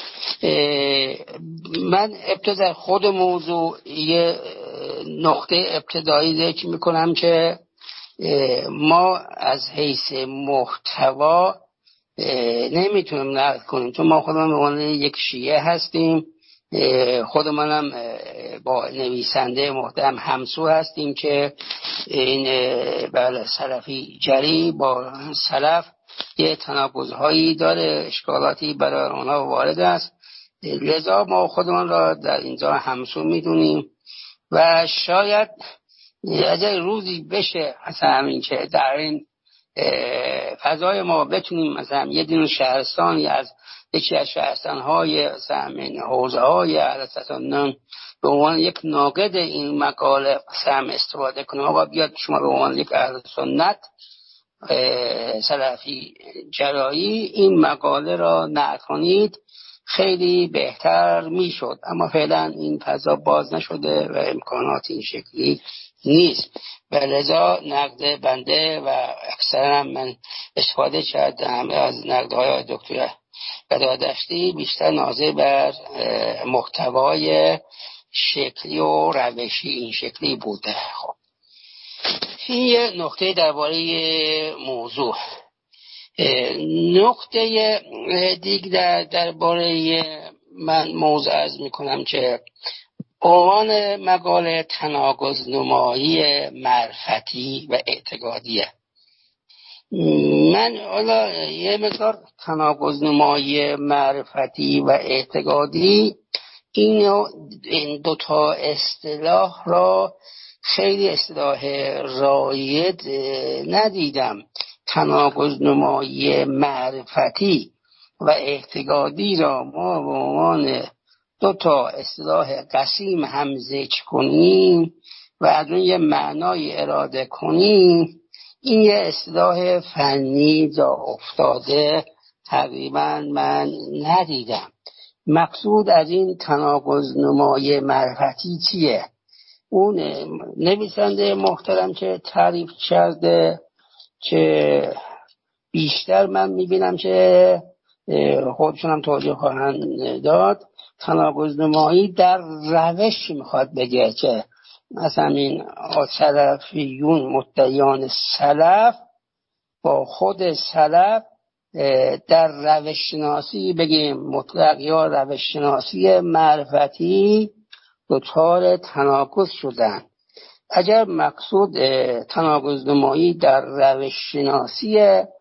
من ابتدا خود موضوع یه نقطه ابتدایی ذکر میکنم که ما از حیث محتوا نمیتونیم نقد کنیم، چون ما خودمان به عنوان یک شیعه هستیم، خودمانم با نویسنده محترم همسو هستیم که این بله سلفی جری با سلف یه تناقض‌هایی داره، اشکالاتی برای آنها وارد است، لذا ما خودمان را در اینجا همسو میدونیم و شاید اگر روزی بشه مثلا همین که در این فضای ما بتونیم مثلا یه دین شهرستانی از یکی از شهرستان‌های مثلا حوزه‌های اهل به عنوان یک ناقد این مقاله مثلا استفاده کنیم، آقا بیاد شما به عنوان یک اهل سنت سلفی جرایی این مقاله را نقد کنید، خیلی بهتر میشد. اما فعلا این فضا باز نشده و امکانات این شکلی نیست و لذا نقد بنده و اکثرا من استفاده کردم از نقدهای دکتر بدادشتی بیشتر ناظر بر محتوای شکلی و روشی این شکلی بوده. خب این یه نکته درباره موضوع. نکته دیگه درباره من موضوع عرض میکنم که عنوان مقاله تناقض‌نمایی معرفتی و اعتقادیه. من حالا یه مقدار تناقض‌نمایی معرفتی و اعتقادی این دوتا اصطلاح را خیلی اصطلاح رایج ندیدم. تناقض‌نمایی معرفتی و اعتقادی را ما به عنوان دو تا اصطلاح قسیم هم ذکر کنیم و از اون یه معنای اراده کنیم، این یه اصطلاح فنی جا افتاده تقریبا من ندیدم. مقصود از این تناقض‌نمایی معرفتی چیه؟ اون نویسنده محترم که تعریف کرده که بیشتر من میبینم که خودشونم توضیح خواهند داد، تناقض‌نمایی در روش میخواد بگه که مثلا این سلفیون مدعیان سلف با خود سلف در روش شناسی بگیم مطلق یا روش شناسی معرفتی دچار تناقض شدن. اگر مقصود تناقض‌نمایی در روش شناسی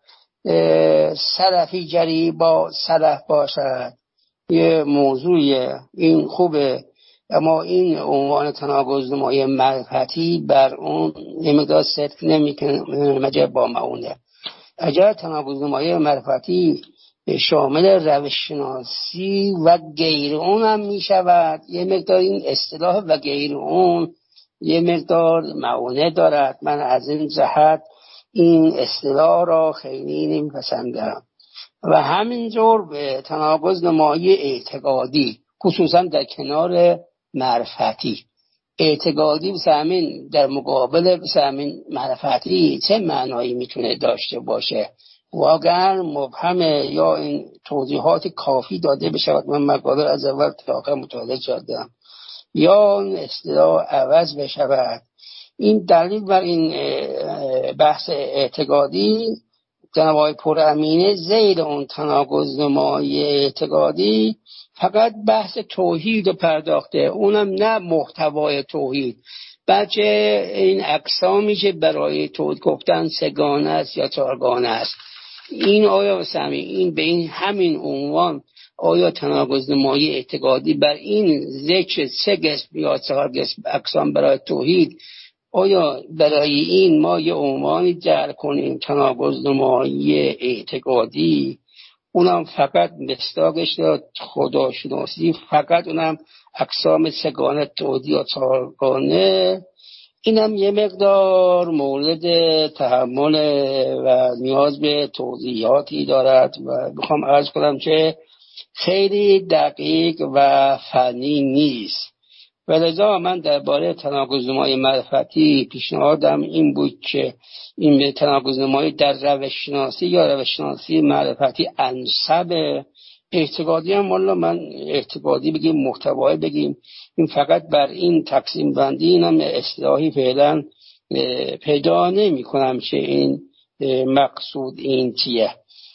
سلفی جری با سلف باشد، یه موضوع این خوبه اما این عنوان تناقض‌نمایی معرفتی بر اون یه مقدار صدق نمیکنه مگر با معونه. اگر تناقض‌نمایی معرفتی شامل روش شناسی و غیر اون هم می شود، یه مقدار این اصطلاح و غیر اون یه مقدار معونه دارد. من از این جهت این اصطلاح را خیلی نمیپسندم. و همینجور به تناقض‌نمایی اعتقادی خصوصا در کنار معرفتی. اعتقادی بسامین در مقابل بسامین معرفتی چه معنایی میتونه داشته باشه؟ واقعا مبهمه یا این توضیحات کافی داده بشود؟ من مقاله از اول تا آخر مطالعه کردم. یا این اصطلاح عوض بشود. این دلیل بر این بحث اعتقادی جناب آقای پورامینه زیر اون تناقض‌نمایی اعتقادی فقط بحث توحید رو پرداخته، اونم نه محتوای توحید، بلکه این اقسامی که برای توحید گفتن سگانه است یا چهارگانه است. این آیا سمی این به این همین عنوان آیا تناقض‌نمایی اعتقادی بر این ذکر سه قسم یا چهار قسم اقسام برای توحید، آیا برای این ما یه عنوانی جعل کنیم تناقض‌نمایی اعتقادی، اونم فقط مصداقش را خداشناسی، فقط اونم اقسام سگانه توحیدی یا چهارگانه، اینم یه مقدار مورد تحمل و نیاز به توضیحاتی دارد و بخوام عرض کنم که خیلی دقیق و فنی نیست. ولذا من درباره تناقض‌نمایی معرفتی پیشنهادم این بود که این تناقض‌نمایی در روش شناسی یا روش شناسی معرفتی انسب، اعتقادی هم والا من اعتقادی بگیم محتوایی بگیم، این فقط بر این تقسیم بندی اینم اصطلاحی فعلا پیدا نمی کنم که این مقصود این چیه.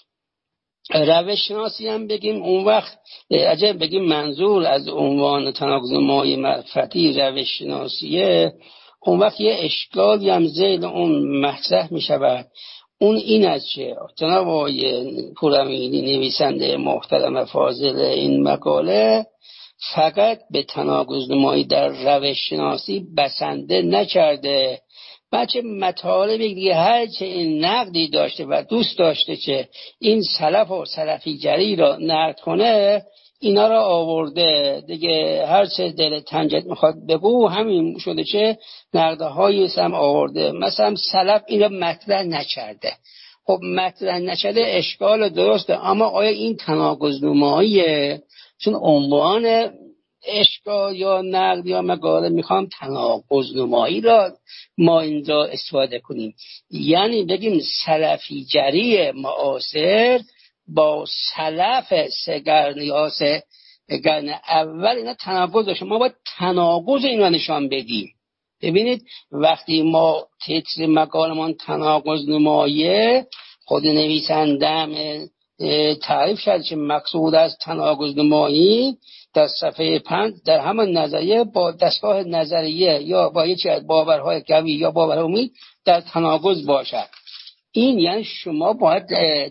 روش شناسی هم بگیم اون وقت اگر بگیم منظور از عنوان تناقض‌نمایی معرفتی روش شناسیه، اون وقت یه اشکالی هم زیر اون مطرح می شود. اون این است که جناب آقای پورامینی نویسنده محترم فاضل این مقاله فقط به تناقض‌نمایی در روش شناسی بسنده نکرده، بچه مطالب دیگه هر چه این نقدی داشته و دوست داشته که این سلف و سلفیگری را نقد کنه اینا را آورده دیگه، هر چه دل تنجت میخواد بگو همین شده که نقدهایی هم آورده. مثلا سلف این را مطرح نکرده، خب مطرح نشده اشکال درسته، اما آیا این تناقض‌نماییه؟ چون عنوان اشکال یا نقد یا مقاله میخوام تناقض‌نمایی را ما اینجا استفاده کنیم، یعنی بگیم سلفیگری معاصر با سلف سه قرن یا سه قرن اول اینا تناقض داشته، ما باید تناقض اینا نشان بدیم. ببینید وقتی ما تیتر مقالمان تناقض‌نماییه، خود نویسندم تعریف شد که مقصود از تناقض‌نمایی در صفحه 5 در همان نظریه با دستگاه نظریه یا با یکی از باورهای قوی یا باورهای عمومی در تناقض باشد. این یعنی شما باید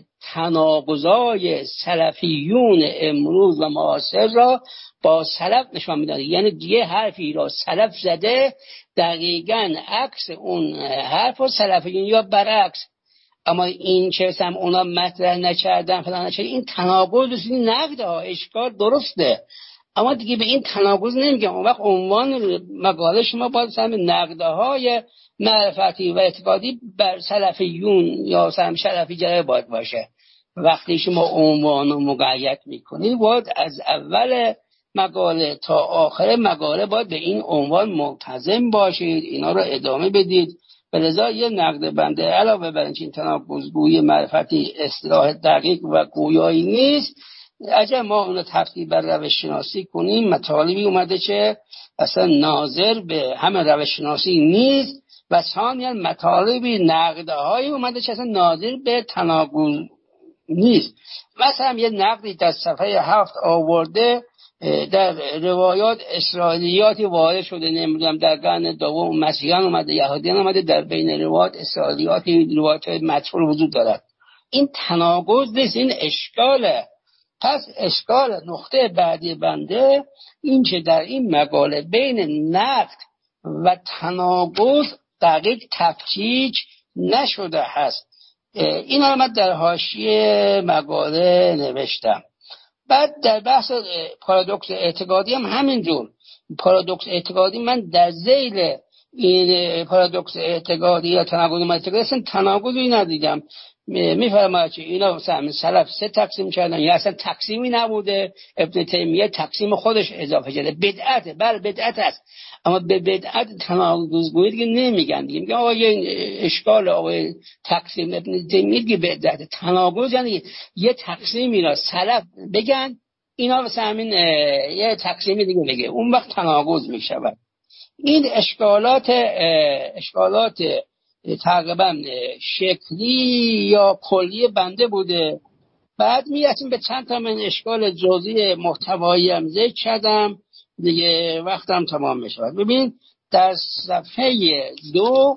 تناقضای سلفیون امروز و معاصر را با سلف نشان میدن، یعنی یه حرفی را سلف زده دقیقاً عکس اون حرف و سلفیون یا برعکس، اما این چه هم اونا مطرح نکردن فلان نکردن، این تناقض است، این نقد ها اشکال درسته، اما دیگه به این تناقض نمیگم. اون وقت عنوان مقاله شما باید سهم نقدهای معرفتی و اعتقادی بر سلفیون یا سهم سلفی جره باید باشه. وقتی شما عنوان رو مقید میکنید باید از اول مقاله تا آخر مقاله باید به این عنوان ملتزم باشید، اینا رو ادامه بدید. لذا یه نقد بنده علاوه بر این تناقض‌گویی معرفتی اصطلاح دقیق و گویایی نیست، اگر ما اون رو تفصیل بر روش شناسی کنیم مطالبی اومده که اصلا ناظر به همه روش شناسی نیست و ثانیاً مطالبی نقدهایی اومده که اصلا ناظر به تناقض نیست. مثلا یه نقدی در صفحه 7 آورده در روایات اسرائیلیاتی وارد شده، نمیدونم در قرن دوم مسیحیان اومده، یهودیان اومده، در بین روایات اسرائیلیاتی روایات مجهول وجود دارد. این تناقض نیست، این اشکاله. پس اشکال نقطه بعدی بنده این که در این مقاله بین نقد و تناقض دقیق تفکیک نشده هست. این رو من در حاشیه مقاله نوشتم. بعد در بحث پارادوکس اعتقادی هم همینجور. پارادوکس اعتقادی من در ذیل این پارادوکس اعتقادی یا تناقض اعتقادی اصلا تناقضی ندیدم. میفرماید که اینا مثلا سلف 3 تقسیم کردن یا اصلا تقسیمی نبوده، ابن تیمیه تقسیم خودش اضافه کرده. بدعته، بله بدعت است، اما به بدعت تناقض گویی دیگه نمیگن دیگه. میگن آقا این اشکال آقا تقسیم ابن تیمیه دیگه بدعت. تناقض یعنی یه تقسیمی را سلف بگن، اینا مثلا همین یه تقسیمی دیگه بگه، اون وقت تناقض میشود. این اشکالات تقریبا شکلی یا کلی بنده بوده. بعد میرسیم به چند تا من اشکال جزئی محتوایی هم ذکر کردم دیگه، وقتم تمام میشه. ببین در صفحه 2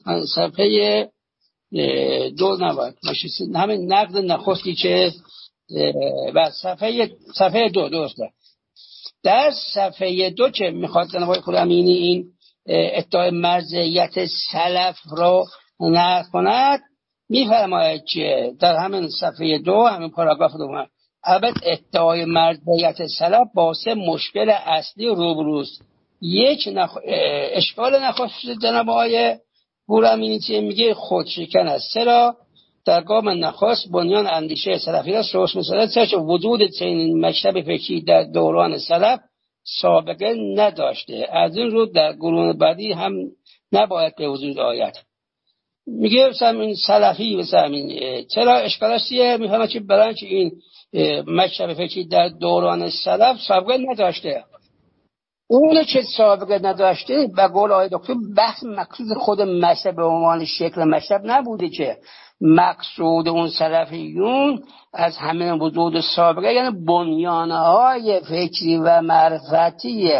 نباید همین نقد نخستی که و صفحه 2 درسته. در صفحه 2 که میخواد جناب آقای خرمینی این ادعای مرجعیت سلف را نقد کند، میفرماید که در همین صفحه 2 همین پاراگراف دوم، البته ادعای مرجعیت سلف با 3 مشکل اصلی روبروست. یک اشکال نخست جناب آقای خرمینی که میگه خودشکن است. چرا؟ در گام نخست بنیان اندیشه سلفی را سوس مسئله سرچ وجود چنین مکتب فکری در دوران سلف سابقه نداشته، از این رو در قرون بعدی هم نباید به وجود آید. میگه مثلا این سلفی مثلا این چرا اشکالش چیه؟ میفهمه که برای که این مکتب فکری در دوران سلف سابقه نداشته، اون که سابقه نداشته به قول آقای دکتر بحث مقصود خود مکتب به عنوان شکل مکتب نبوده، که مقصود اون سلفیون از همین وجود سابقه یعنی بنیانهای فکری و معرفتی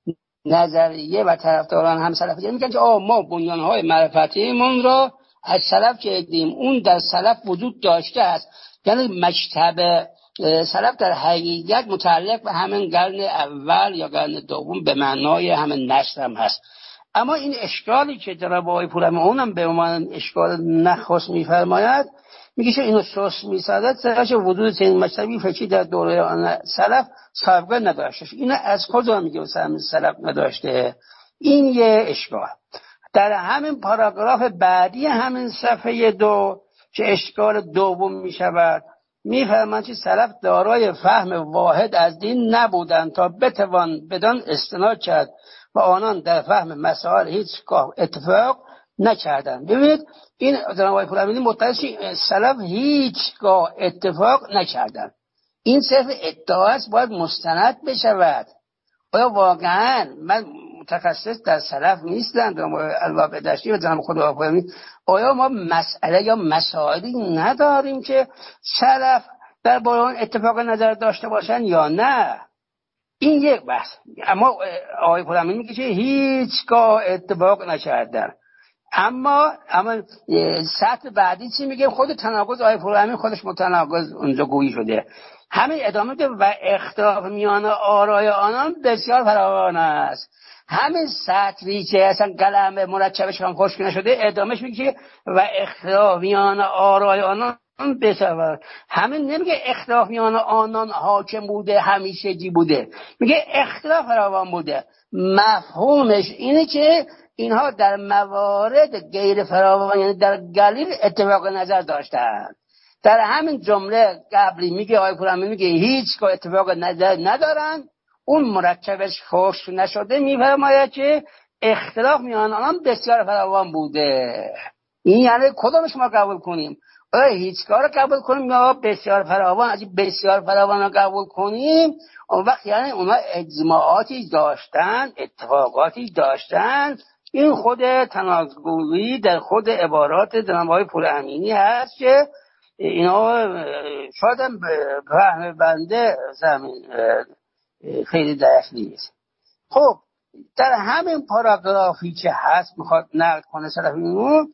نظریه و طرفداران هم سلفی میگن که ما بنیانهای معرفتیمون را از سلف کردیم، اون در سلف وجود داشته است. یعنی مکتب سلف در حقیقت متعلق به همین قرن اول یا قرن دوم به معنای همین نشر هم هست. اما این اشکالی که جناب آقای پورمی اونم به عنوان اشکال نخست میفرماید، میگه که اینو سوس میسازد سرش وجود این مکتبی فکری در دوره سلف سابقه نداشته. اینو از کجا میگه مثلا سلف نداشته؟ این یه اشکال. در همین پاراگراف بعدی همین صفحه 2 که اشکال دوم میشود، میفرماند که سلف دارای فهم واحد از دین نبودند تا بتوان بدان استناد کرد و آنان در فهم مسائل هیچگاه اتفاق نکردند. ببینید این جناب آقای پورمی متأسفانه سلف هیچگاه اتفاق نکردند. این صرف ادعا است، باید مستند بشود. آیا واقعا من متخصص در سلف نیستم جناب الله بدشتی و جناب خدا پورمی، آیا ما مسئله یا مسائلی نداریم که سلف در باره اتفاق نظر داشته باشن یا نه؟ این یک بحث. اما آقای پورمی میگه که هیچگاه اتفاق نکردن. اما سطح بعدی چی میگه؟ خود تناقض آقای پورمی خودش متناقض اونجا گویی شده. همین ادامه ده و اختلاف میان آرای آنان بسیار فراوان است. همین سطری که اصلا قلم مرکبش هم خشک نشده، ادامهش میگه و اختلاف میان آرای آنان بسیار. همین نمیگه اختلاف میان آنان حاکم بوده همیشگی بوده، میگه اختلاف فراوان بوده. مفهومش اینه که اینها در موارد غیر فراوان یعنی در قلیل اتفاق نظر داشتند. در همین جمله قبلی میگه آقای پورمی میگه هیچ اتفاق نظر ندارن، اون مرکبش خشک نشده، میفرماید که اختلاف میان آنان بسیار فراوان بوده. این یعنی کدومش ما قبول کنیم؟ آیا هیچ کار رو قبول کنیم یا بسیار فراوان؟ اگه بسیار فراوان رو قبول کنیم اون وقت یعنی اونا اجماعاتی داشتن، اتفاقاتی داشتن. این خود تناقضی در خود عبارات جناب آقای پورامینی هست که اینا شاید هم فهم بنده زمین خیلی ضعیف نیست. خب در همین پاراگرافی که هست میخواد نقد کنه سلفیون،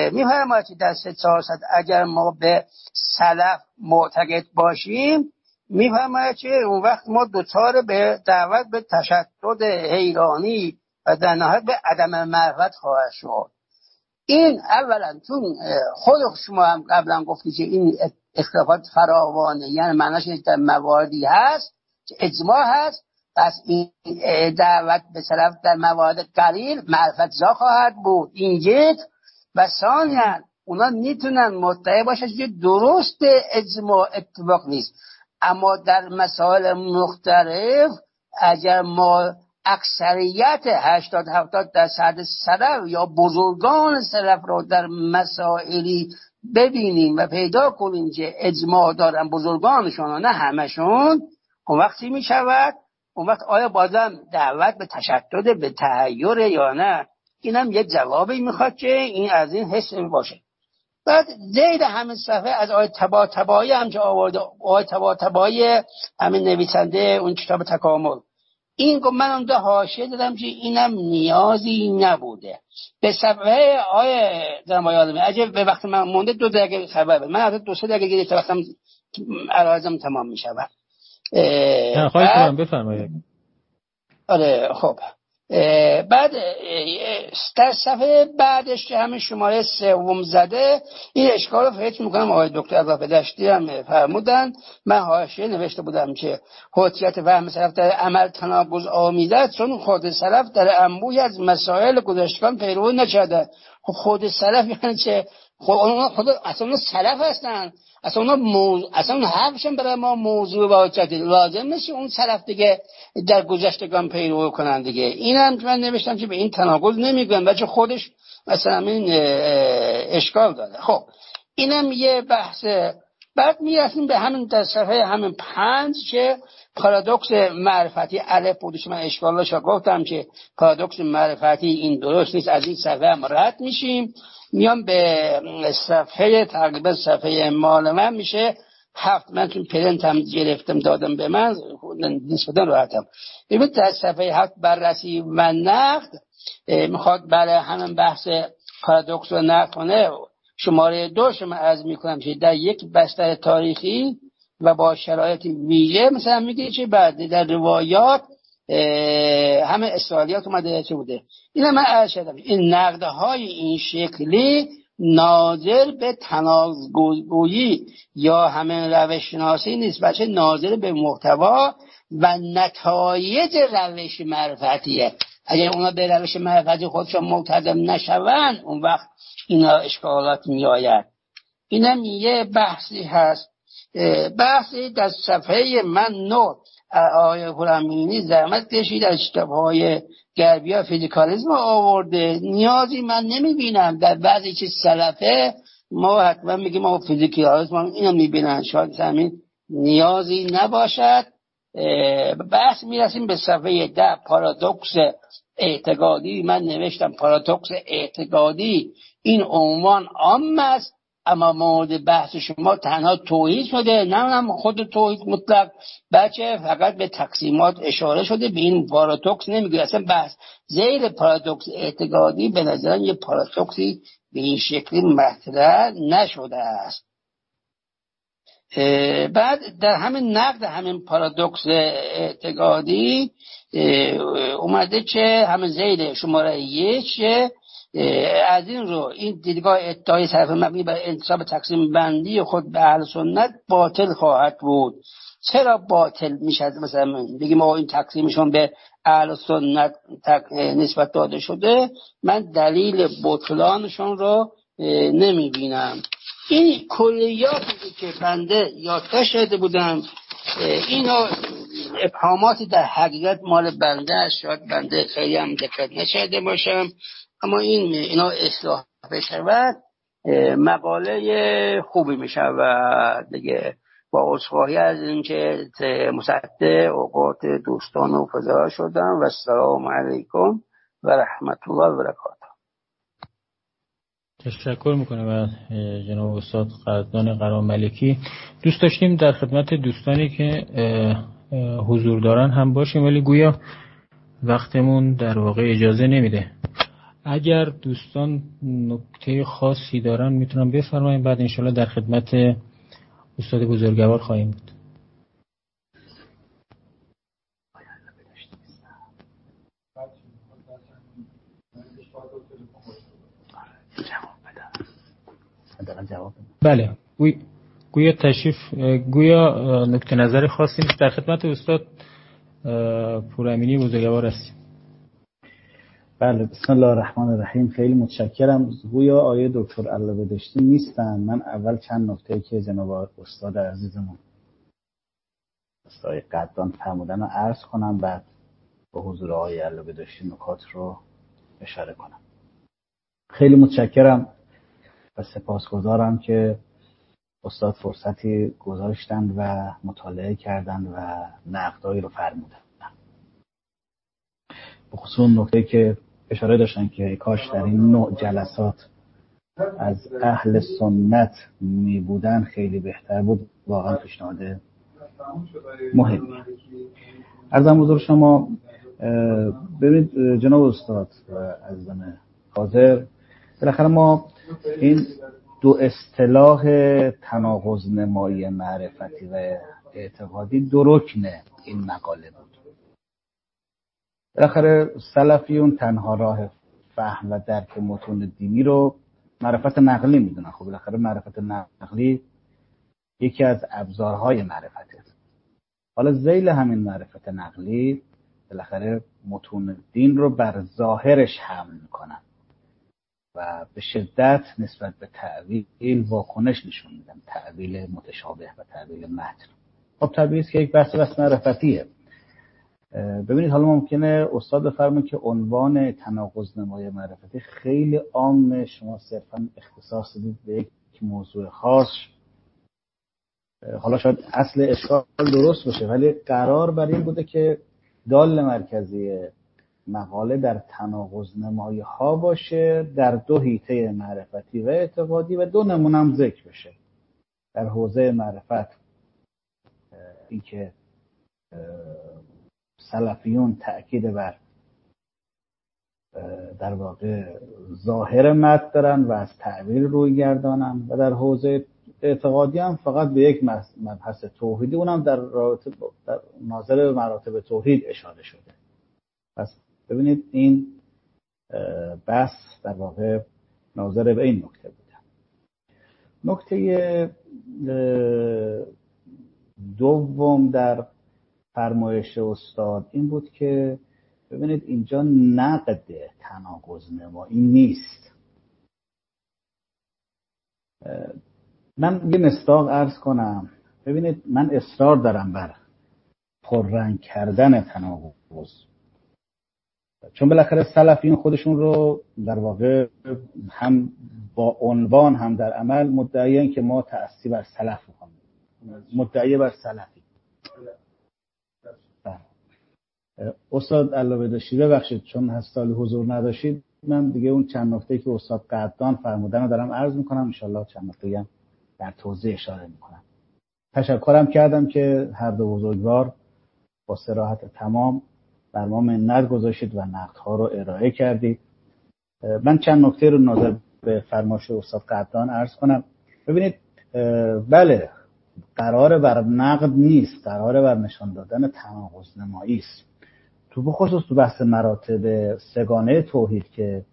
میفرماید که در 300 اگر ما به سلف معتقد باشیم، میفرماید که اون وقت ما دوچار به دعوت به تشدد حیرانی و در نهایت به عدم معرفت خواهد شد. این اولا چون خود شما هم قبلا گفتی که این اختلافات فراوانه، یعنی معناش در مواردی هست که اجماع هست، پس این دعوت به طرف در موارد قلیل معرفت زا خواهد بود. این یک. و ثانیاً اونا میتونن مدعی باشن که درست اجماع اتفاق نیست، اما در مسائل مختلف اگر ما اکثریت 80-70% سلف یا بزرگان سلف رو در مسائلی ببینیم و پیدا کنیم که اجماع دارن بزرگانشون و نه همشون، اون وقتی می شود اون وقت آیا بازم دعوت به تشدد به تحیر یا نه؟ اینم یه جوابی میخواد که این از این حس باشه. بعد زید همین صفحه از آیه طباطبایی هم که آورده، آیه طباطبایی همین نویسنده اون کتاب تکامل، این گفت من اون حاشیه دادم که اینم نیازی نبوده. به صفحه آیه جناب آدمی اگه به وقت من مونده 2 دقیقه خبر بده، من از 2-3 دقیقه گرفته وقتم عرایزم تمام میشود. خواهش کنم بفرمایید. آره خب. بعد در صفحه بعدش که همین شماره 3 زده، این اشکال رو فکر میکنم آقای دکتر اضافه داشتی هم فرمودن. من حاشیه نوشته بودم که حجیت فهم سلف در عمل تناقض آمیزد، چون خود سلف در انبوهی از مسائل گذشتگان پیروی نکرده. خود سلف یعنی چه؟ خود اصلا سلف هستن، اصلا حرفشون برای ما موضوع و حجت لازم نیست اون سلف دیگه در گذشتگان پیروی کنن دیگه. اینم من نوشتم که به این تناقض نمیگن، بچه خودش مثلا این اشکال داره. خب اینم یه بحث. بعد میرسیم به همین در صفحه همین 5 که پارادوکس معرفتی الف بودش. من اشکالش گفتم که پارادوکس معرفتی این درست نیست، از این صفحه هم رد میشیم. میام به صفحه تقریبا صفحه مال من میشه 7. من چون پرنت هم گرفتم دادم به من نسبتا راحتم. ببینید در صفحه 7 بررسی و نقد میخواد برای همین بحث پارادوکس و نقد کنه. شماره 2 شما عرض میکنم که در یک بستر تاریخی و با شرایط ویژه مثلا میگه که بعد در روایات همه اسرائیلیات اومده چه بوده. اینا من عرض شدم این نقدهای این شکلی ناظر به تناقض‌گویی یا همه روش شناسی نیست، بلکه ناظر به محتوا و نتایج روش معرفتیه. اگر اونا به روش معرفتی خودشون ملتزم نشون اون وقت اینا اشکالات میآید. اینم یه بحثی هست. بحثی در صفحه من 9 آقای پورامینی زحمت کشید از کتاب‌های غربی فیزیکالیسم آورده. نیازی من نمیبینم در بعضی چیز سلفه ما حتما میگیم ما فیزیکالیسم اینو میبینن، شاید همین نیازی نباشد. بحث میرسیم به صفحه 10 پارادوکس اعتقادی. من نوشتم پارادوکس اعتقادی این عنوان عام است، اما مورد بحث شما تنها توحید شده، نه خود توحید مطلق، بلکه فقط به تقسیمات اشاره شده، به این پارادوکس نمیگه. اصلا بحث زیر پارادوکس اعتقادی به نظرم یه پارادوکسی به این شکلی مطرح نشده است. بعد در همین نقد همین پارادوکس اعتقادی اومده که همین زیر شماره 1 از این رو این دیدگاه ادعای صرف مبنی بر انتصاب تقسیم بندی خود به اهل سنت باطل خواهد بود. چرا باطل میشه؟ مثلا بگیم ما این تقسیمشون به اهل سنت نسبت داده شده، من دلیل بطلانشون رو نمیبینم. این کلیاتی که بنده یادداشت کرده بودم، اینا ابهاماتی در حقیقت مال بنده است، شاید بنده خیلی هم دقت نکرده باشم، اما اینا اصلاح بشود مقاله خوبی میشود دیگه. با عذرخواهی از اینکه مصدق اوقات دوستان و فضا شدم و السلام علیکم و رحمت الله و برکاته. تشکر میکنم از جناب استاد قدردان قراملکی. دوست داشتیم در خدمت دوستانی که حضور دارن هم باشیم، ولی گویا وقتمون در واقع اجازه نمیده. اگر دوستان نکته خاصی دارن میتونن بفرمایید، بعد انشالله در خدمت استاد بزرگوار خواهیم بود. حداقل جواب بدم. بله، گویا نکته نظر خاصی نیست. در خدمت استاد پورامینی بزرگوار هستیم. بله، بسم الله الرحمن الرحیم. خیلی متشکرم. گویا آیه دکتر علاوه داشتی نیستن. من اول چند نکته که جناب استاد عزیزمون استاد قدان فرمودن رو عرض کنم، بعد به حضور آقای علاوه داشتی نکات رو اشاره کنم. خیلی متشکرم و سپاسگزارم که استاد فرصتی گذاشتند و مطالعه کردند و نقدایی رو فرمودند. به خصوص نکته که اشاره داشتن که کاش در این نوع جلسات از اهل سنت می بودن خیلی بهتر بود. واقعا پیشنهاد مهمی. عرضم حضور شما، ببینید جناب استاد و عزیزان حاضر، بالاخره ما این دو اصطلاح تناقض نمایی معرفتی و اعتقادی دو رکن این مقاله بود. بالاخره سلفیون تنها راه فهم و درک متون دینی رو معرفت نقلی میدونن. خب بالاخره معرفت نقلی یکی از ابزارهای معرفته. حالا ذیل همین معرفت نقلی بالاخره متون دین رو بر ظاهرش حمل میکنن و به شدت نسبت به تأویل واکنش نشون میدن، تأویل متشابه و تأویل متن. خب طبیعیه که یک بحث معرفتیه. ببینید حالا ممکنه استاد بفرمایید که عنوان تناقض نمای معرفتی خیلی عامه، شما صرفا اختصاص دادید به یک موضوع خاص. حالا شاید اصل اشکال درست باشه، ولی قرار بر این بوده که دال مرکزی مقاله در تناقض نمایی ها باشه، در دو حیطه معرفتی و اعتقادی، و دو نمونه هم ذکر بشه. در حوزه معرفت اینکه سلفیون تأکید بر در واقع ظاهر متن دارن و از تعبیر روی گردانن، و در حوزه اعتقادی هم فقط به یک مبحث توحیدی، اونم در ناظر به مراتب توحید اشاره شده. پس ببینید این بحث در واقع ناظر به این نکته بوده. نکته دوم در فرمایش استاد این بود که ببینید اینجا نقد تناقض نمایی نیست. من یه مصداق عرض کنم. ببینید من اصرار دارم بر پررنگ کردن تناقض، چون بالاخره سلفیون خودشون رو در واقع هم با عنوان هم در عمل مدعیان که ما تأسی بر سلف می‌کنیم، مدعی بر سلفی. استاد علاوه داشتی ببخشید چون هستالی حضور نداشتید، من دیگه اون چند نکته که استاد قدان فرمودن رو دارم عرض میکنم، انشالله چند نکته هم در توضیح اشاره میکنم. تشکرم کردم که هر دو بزرگوار با صراحت تمام بر ما منت گذاشتید و نقدها رو ارائه کردید. من چند نکته رو ناظر به فرمایش استاد قدان عرض کنم. ببینید بله، قرار بر نقد نیست، قرار بر نشان دادن تناقض نمایی است. تو بخصوص تو بحث مراتب سگانه توحید که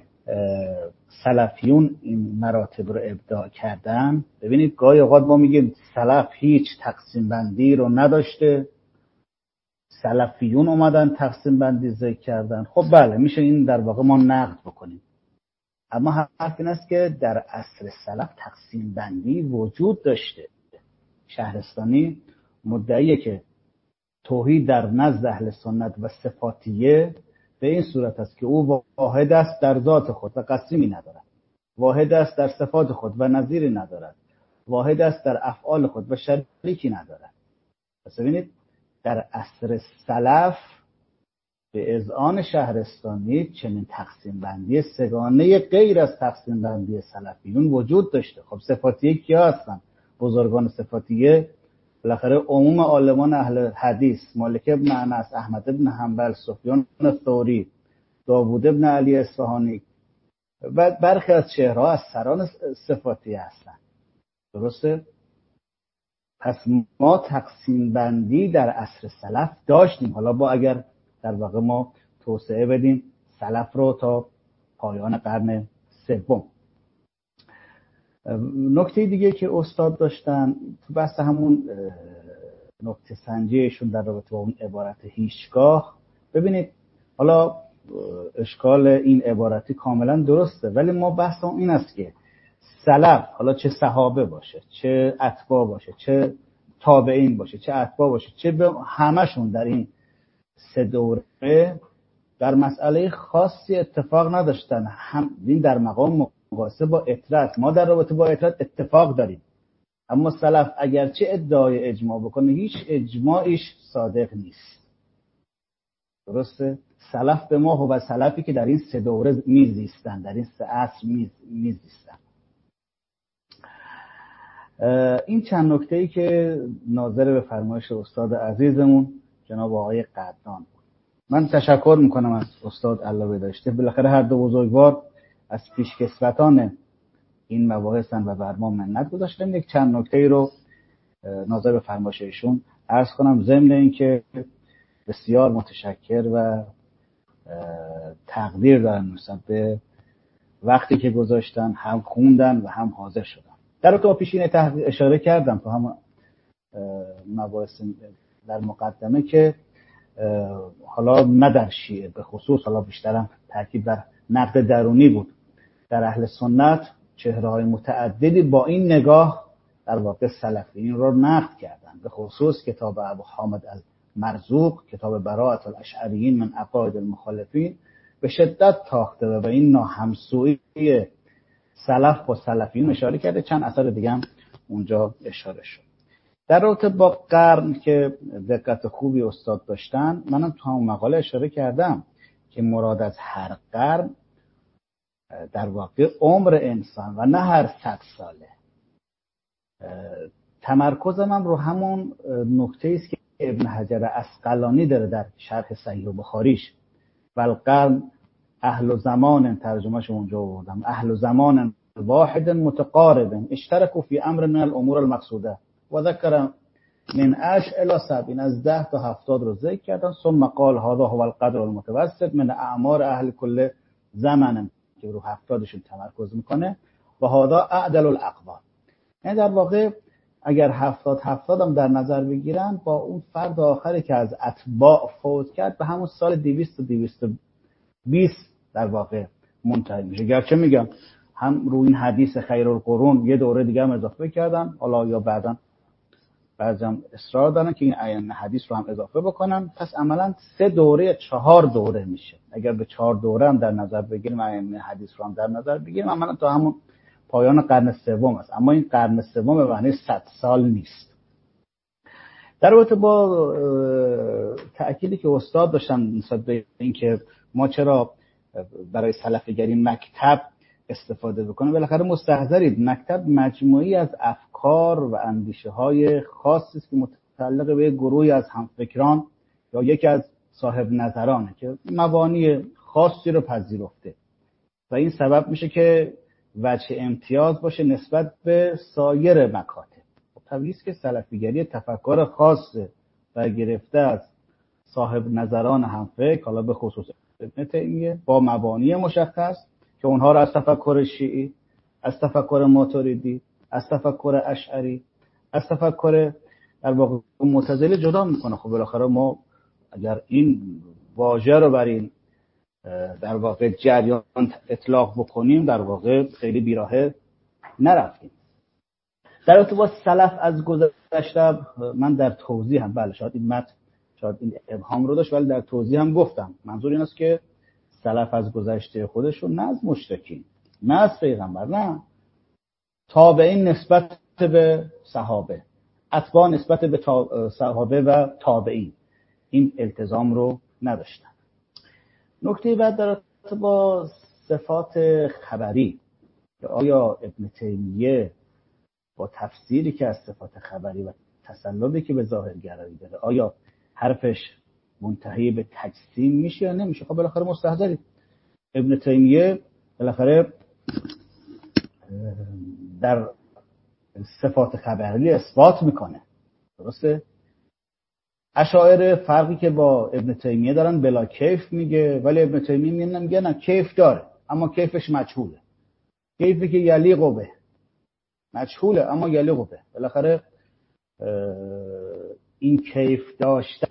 سلفیون این مراتب رو ابداع کردن، ببینید گاهی اوقات ما میگیم سلف هیچ تقسیم بندی رو نداشته، سلفیون اومدن تقسیم بندی ذکر کردن. خب بله، میشه این در واقع ما نقد بکنیم، اما حرف این است که در عصر سلف تقسیم بندی وجود داشته. شهرستانی مدعیه که توحید در نزد اهل سنت و صفاتیه به این صورت است که او واحد است در ذات خود و قسیمی ندارد، واحد است در صفات خود و نظیری ندارد، واحد است در افعال خود و شریکی ندارد. پس ببینید در عصر سلف به اذعان شهرستانی چنین تقسیم بندی سگانه غیر از تقسیم بندی سلفیون وجود داشته. خب صفاتیه کیا هستن؟ بزرگان صفاتیه بالاخره عموم عالمان اهل حدیث، مالک ابن انس، احمد ابن حنبل، سفیان ثوری، داوود ابن علی اصفهانی و برخی از چهره‌ها از سران صفاتیه هستن. درسته؟ پس ما تقسیم بندی در عصر سلف داشتیم. حالا با اگر در واقع ما توسعه بدیم سلف رو تا پایان قرن سوم. نکته دیگه که استاد داشتن تو بحث همون نکته سنجیشون در رابطه با اون عبارت هیچگاه، ببینید حالا اشکال این عبارتی کاملا درسته، ولی ما بحث این است که سلف، حالا چه صحابه باشه، چه اتباع باشه، چه تابعین باشه، چه اتباع باشه، چه به همشون در این 3 دوره در مسئله خاصی اتفاق نداشتن. هم این در مقام مقایسه با اطرت، ما در رابطه با اطرت اتفاق داریم، اما سلف اگرچه ادعای اجماع بکنه هیچ اجماعیش صادق نیست. درسته؟ سلف به ما و سلفی که در این 3 دوره میزیستن، در این 3 عصر میزیستن. این چند نکته‌ای که ناظر به فرمایش استاد عزیزمون جناب آقای قدان بود. من تشکر میکنم از استاد الله بداشته، بالاخره هر دو بزرگوار از پیشکسوتان این مباحثن و بر ما منت گذاشتن. یک چند نکته‌ای رو ناظر به فرمایش ایشون عرض کنم، ضمن اینکه بسیار متشکر و تقدیر دارم نسبت به وقتی که گذاشتن، هم خوندن و هم حاضر شدن. در واقع پیشین اشاره کردم تو هم مباحث در مقدمه که حالا نه در شیعه به خصوص، حالا بیشترم تاکید بر نقد درونی بود، در اهل سنت چهره‌های متعددی با این نگاه در واقع سلفیین رو نقد کردن، به خصوص کتاب ابو حامد المرزوق، کتاب براءة الاشعریین من عقاید المخالفین به شدت تاخته و به این ناهمسویی سلف با سلفیین اشاره کرده. چند اثر دیگه هم اونجا اشاره شد. در رابطه با قرن که دقت خوبی استاد داشتن، منم تو همون مقاله اشاره کردم که مراد از هر قرن در واقع عمر انسان و نه هر 100 ساله. تمرکز من رو همون نکته است که ابن حجر عسقلانی داره در شرح صحیح بخاریش، والقرن اهل زمان، ترجمهش اونجا آوردم، اهل زمان واحد متقارب اشتركوا في امر من الامور المقصوده و ذکر من 8 الی 70، از 10 تا 70 رو ذکر کردن. ثم قال هذا هو القدر المتوسط من اعمار اهل کل زمان، که رو 70شون تمرکز میکنه، و هذا اعدل الاقوال. یعنی در واقع اگر 70 هم در نظر بگیرن، با اون فرد آخری که از اتباع فوت کرد به همون سال 200 و 220 در واقع منتهی میشه. گرچه میگم هم روی این حدیث خیر القرون یه دوره دیگه هم اضافه کردن، حالا یا بعداً بعضیم اصرار دارن که این ائمه حدیث رو هم اضافه بکنن، پس عملاً 3 دوره 4 دوره میشه. اگر به 4 دوره هم در نظر بگیریم، ائمه حدیث رو هم در نظر بگیریم، عملاً تا همون پایان قرن سوم است. اما این قرن سوم به معنی 100 سال نیست. در رابطه با تأکیدی که استاد داشتن نسبت به اینکه ما چرا برای سلفیگری مکتب استفاده بکنیم، بالاخره مستحضرید مکتب مجموعی از افکار و اندیشه های خاصی است که متعلق به گروهی از همفکران یا یکی از صاحب نظرانه که مبانی خاصی رو پذیرفته و این سبب میشه که وجه امتیاز باشه نسبت به سایر مکاتب. طبیعی است که سلفیگری تفکر خاص برگرفته از صاحب نظران همفکر، حالا به خصوص ابن تیمیه، با مبانی مشخص که اونها رو از تفکر شیعی، از تفکر ماتریدی، از تفکر اشعری، از تفکر در واقع معتزله جدا میکنه. خب بالاخره ما اگر این واژه رو بر این در واقع جریان اطلاق بکنیم، در واقع خیلی بیراهه نرفتیم. در رابطه با سلف از گذشته من در توضیح هم، بله شاید این متن شاید این ابهام رو داشت، ولی در توضیح هم گفتم منظور این است که سلف از گذشته خودشون نه از مشرکین، نه از پیغمبر، نه تابعین نسبت به صحابه، اتباع نسبت به صحابه و تابعین، این التزام رو نداشتن. نکته بعد در رابطه با صفات خبری، آیا ابن تیمیه با تفسیری که از صفات خبری و تسلبی که به ظاهرگرایی داره، آیا حرفش منتهی به تجسیم میشه یا نمیشه؟ خب بالاخره مستحضرید ابن تیمیه بالاخره در صفات خبری اثبات میکنه، درسته؟ اشاعره فرقی که با ابن تیمیه دارن بلا کیف میگه، ولی ابن تیمیه میگه نه کیف داره اما کیفش مجهوله، کیفی که یلیق به مجهوله اما یلیقه. بالاخره این کیف داشتن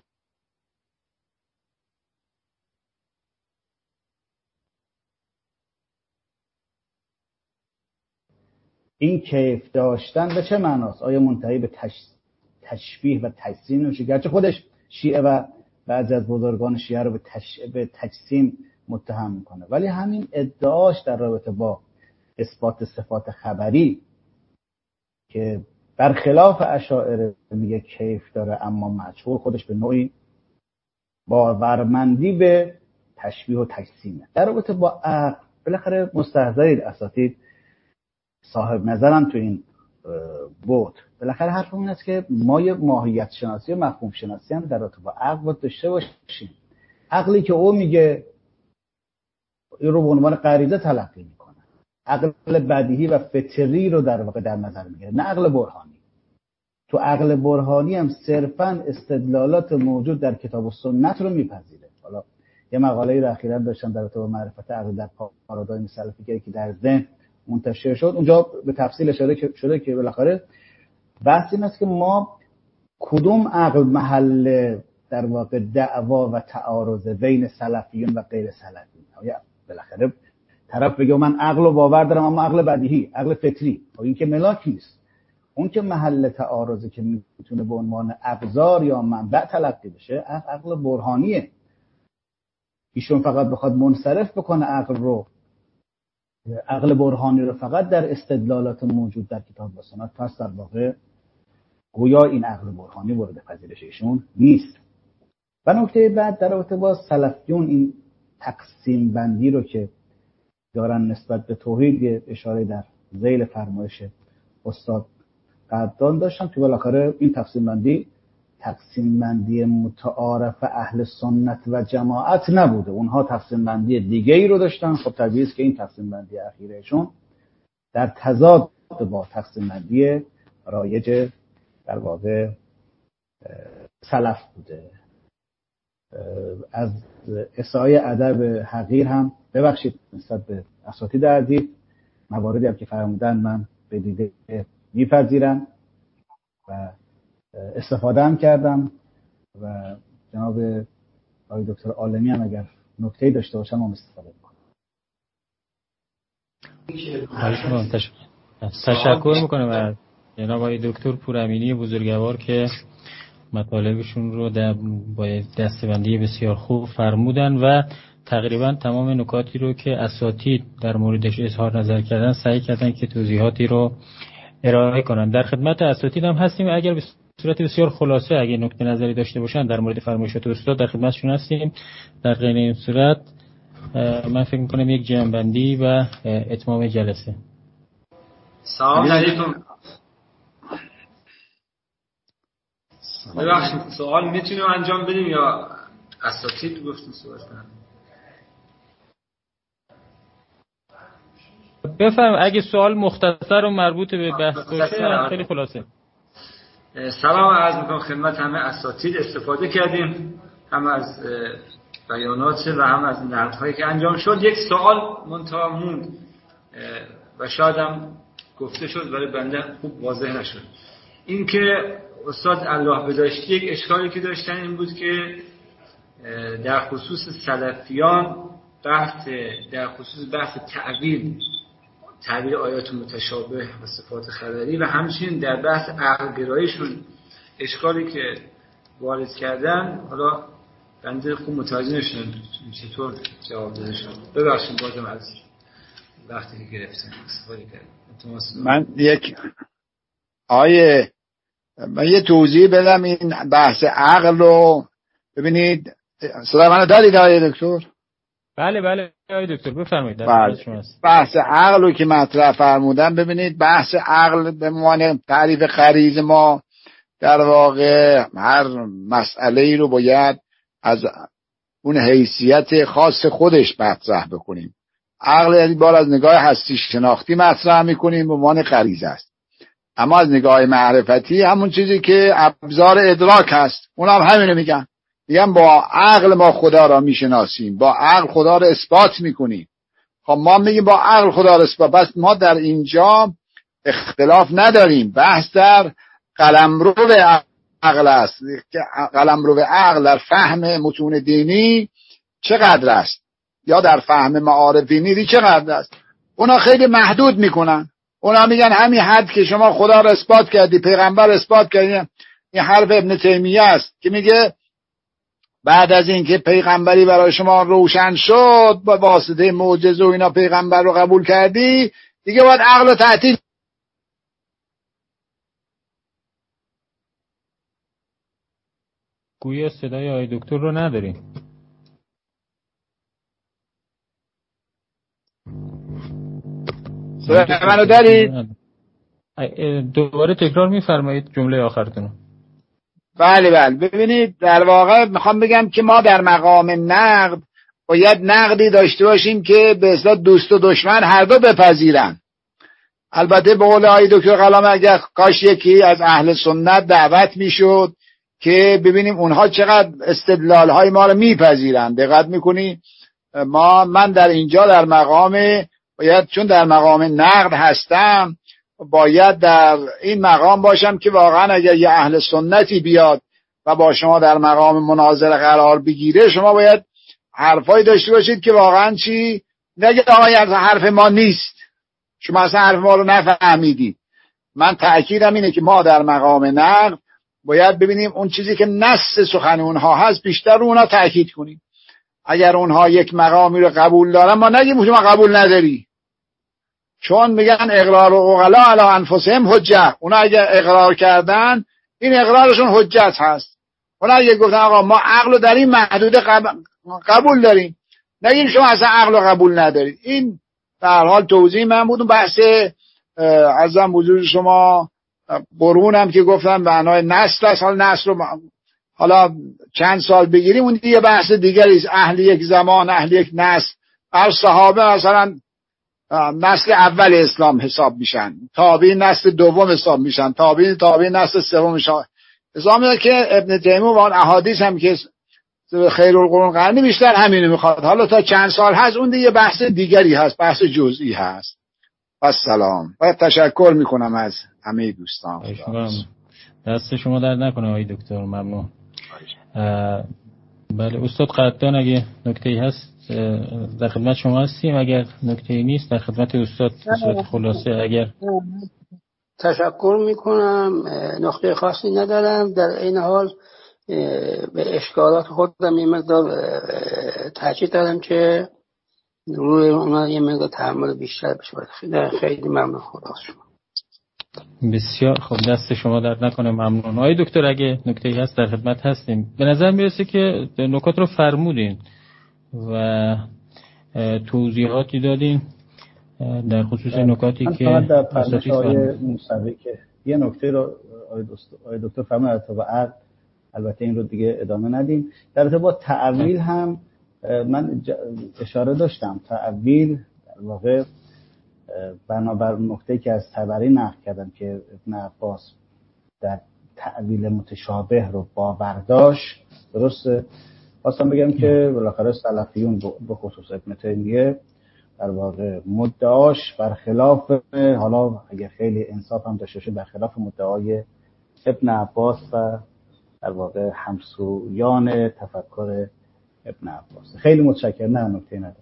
به چه معناست؟ آیا منتهی به تشبیه و تجسیم نمیشه؟ گرچه خودش شیعه و بعضی از بزرگان شیعه رو به تجسیم متهم میکنه، ولی همین ادعاش در رابطه با اثبات صفات خبری که برخلاف اشاعره میگه کیف داره اما مجهول، خودش به نوعی باورمندی به تشبیه و تجسیمه. در رابطه با عقل بالاخره مستحضرید اساتید صاحب نظرم تو این بود. بالاخره حرفم این است که ما یه ماهیت شناسی و مفهوم شناسی هم در رابطه با عقل باید داشته باشیم. عقلی که او میگه این رو به عنوان غریزه تلقی میکنه، عقل بدیهی و فطری رو در واقع در نظر میگیره، نه عقل برهانی. تو عقل برهانی هم صرفاً استدلالات موجود در کتاب و سنت رو میپذیره. حالا یه مقاله‌ای رو اخیراً داشتم در رابطه با معرفت عقل در پارادایم سلفی که در ذهن منتشر شد، اونجا به تفصیل اشاره شده که بالاخره بحث این است که ما کدوم عقل محل در واقع دعوا و تعارض بین سلفیون و غیر سلفیون. یا بالاخره طرف بگه من عقل و باور دارم اما عقل بدیهی، عقل فطری، این که ملاک نیست. اون که محل تعارضه که میتونه به عنوان ابزار یا منبع تلقی بشه عقل برهانیه. ایشون فقط بخواد منصرف بکنه عقل برهانی رو فقط در استدلالات موجود در کتاب و سنت، پس در واقع گویا این عقل برهانی مورد پذیرش ایشون نیست. و نکته بعد در رابطه با سلفیون این تقسیم بندی رو که دارن نسبت به توحید اشاره در ذیل فرمایش استاد قدردان داشتم که بالاخره این تقسیم بندی متعارف اهل سنت و جماعت نبوده. اونها تقسیم بندی دیگه ای رو داشتن. خب طبیعیه است که این تقسیم بندی اخیرشون در تضاد با تقسیم بندی رایج در واقع سلف بوده. از اسای ادب حقیر هم ببخشید نسبت به اساتید عزیز، مواردی هم که فرمودن من به دیده میپذیرم و استفاده هم کردم و جناب آقای دکتر عالمی هم اگر نکته‌ای داشته باشن هم استفاده می‌کنم. تشکر میکنم از جناب آقای دکتر پورامینی بزرگوار که مطالبشون رو با دسته‌بندی بسیار خوب فرمودن و تقریبا تمام نکاتی رو که اساتید در موردش اظهار نظر کردن سعی کردن که توضیحاتی رو ارائه کنن. در خدمت اساتید هم هستیم، اگر به صورت بسیار خلاصه اگه نکته نظری داشته باشن در مورد فرمایشات استاد در خدمتشون هستیم. در غیر این صورت من فکر می‌کنم یک جمع‌بندی و اتمام جلسه. سلام علیکم. ببخشید سوال میتونیم انجام بدیم یا اساتید گفتن صحبت کنن؟ بفهم اگه سوال مختصر و مربوط به بحث باشه خیلی خلاصه. سلام عرض میکنم خدمت همه اساتید. استفاده کردیم هم از بیانات و هم از نقدهایی که انجام شد. یک سوال منتها موند و شاید هم گفته شد ولی بنده خوب واضح نشد. این که استاد الله بداشتی یک اشکالی که داشتن این بود که در خصوص سلفیان در خصوص بحث تعبیر آیات متشابه و صفات خبری و همچنین در بحث عقل گراییشون اشکالی که وارد کردن، حالا بنده خوب متوجه نشدم چطور جواب داده شد. ببخشید بازم از وقتی که گرفتم استفاده کردم. من یه توضیح بدم این بحث عقل رو. ببینید صدا منو دارید آقای دکتر؟ بله آقای دکتر بفرمایید. بحث عقل رو که مطرح فرمودن، ببینید بحث عقل به عنوان تعریف غریزه ما در واقع هر مسئله ای رو باید از اون حیثیت خاص خودش مطرح بکنیم. عقل یعنی بار از نگاه هستی شناختی مطرح میکنیم به عنوان غریزه است، اما از نگاه معرفتی همون چیزی که ابزار ادراک هست اونم همینو میگن با عقل ما خدا را میشناسیم، با عقل خدا را اثبات میکنیم. خب ما میگیم با عقل خدا را اثبات، بس ما در اینجا اختلاف نداریم. بحث در قلمرو عقل است که قلمرو عقل در فهم متون دینی چقدر است یا در فهم معارف دینی چقدر است. اونا خیلی محدود میکنن. اونا میگن همین حد که شما خدا را اثبات کردی، پیغمبر اثبات کردی. این حرف ابن تیمیه است که میگه بعد از اینکه پیغمبری برای شما روشن شد با واسطه معجزه و اینا پیغمبر رو قبول کردی، دیگه باید عقل رو تعطیل. گویا صدای آقای دکتر رو نداریم. صدای منو دارید؟ دوباره تکرار میفرمایید جمله آخرتون. بله ببینید در واقع میخوام بگم که ما در مقام نقد باید نقدی داشته باشیم که به اصطلاح دوست و دشمن هر دو بپذیرن. البته به قول آقای دکتر قلام اگر کاش یکی از اهل سنت دعوت میشد که ببینیم اونها چقدر استدلال های ما رو میپذیرن. دقت میکنی من در اینجا در مقام باید، چون در مقام نقد هستم، باید در این مقام باشم که واقعا اگر یه اهل سنتی بیاد و با شما در مقام مناظره قرار بگیره، شما باید حرفایی داشته باشید که واقعا چی نگه آقای حرف ما نیست، شما اصلا حرف ما رو نفهمیدید. من تأکیدم اینه که ما در مقام نقد باید ببینیم اون چیزی که نص سخن اونها هست بیشتر رو اونها تأکید کنیم. اگر اونها یک مقامی رو قبول دارن ما نگیم شما قبول نداری، چون میگن اقرار و عقلا علی انفسهم حجه. اونا اگر اقرار کردن این اقرارشون حجت هست. اونا اگر گفتن آقا ما عقل رو در این محدوده قبول داریم، نگیم شما اصلا عقل رو قبول ندارید. این در حال توضیح من بود. بحث عزم حضور شما قرون هم که گفتم معنای نسل است. حالا نسل رو حالا چند سال بگیریم اون دیگه بحث دیگری است. اهل یک زمان، اهل یک نسل. هر صحابه مثلا نسل اول اسلام حساب میشن، تابعین نسل دوم حساب میشن، تابعین نسل سوم میشن. حساب میشه که ابن تیمیه و اون احادیث هم که خیرالقرون قرنی بیشتر همینو میخواد. حالا تا چند سال هست اون دیگه بحث دیگری هست، بحث جزئی هست. و سلام و تشکر میکنم از همه دوستان. دست شما درد نکنه آقای دکتر، ممنون. بله استاد قدردان اگه نکته‌ای هست در خدمت شما هستیم، اگر نکته‌ای نیست در خدمت استاد به صورت خلاصه. اگر تشکر میکنم، نقطه خاصی ندارم. در این حال به اشکالات خودم یه مقدار تاکید دارم که روی اونا یه مقدار تحمل بیشتر بشه. خیلی ممنون. خدا شما. بسیار خب، دست شما درد نکنه، ممنون. آقای دکتر اگه نکته‌ای هست در خدمت هستیم. به نظر میرسه که نکات رو فرمودین و توضیحاتی دادین در خصوص نکاتی که در پرسش های مصوی که یه نکته رو آقای دکتر فرمودن تا عقل، البته این رو دیگه ادامه ندیم. در ارتباط تعویل هم من اشاره داشتم. تعویل در واقع بنابر نکته که از طبری نقل کردم که ابن عباس در تعویل متشابه رو باور داشت، درسته؟ خواستم بگم که بالاخره سلفیون به خصوص ابن تیمیه در واقع مدعاش برخلاف، حالا اگر خیلی انصاف هم داشته باشه، برخلاف مدعای ابن عباس و در واقع همسویان تفکر ابن عباس. خیلی متشکرم. نه نکته ندارم.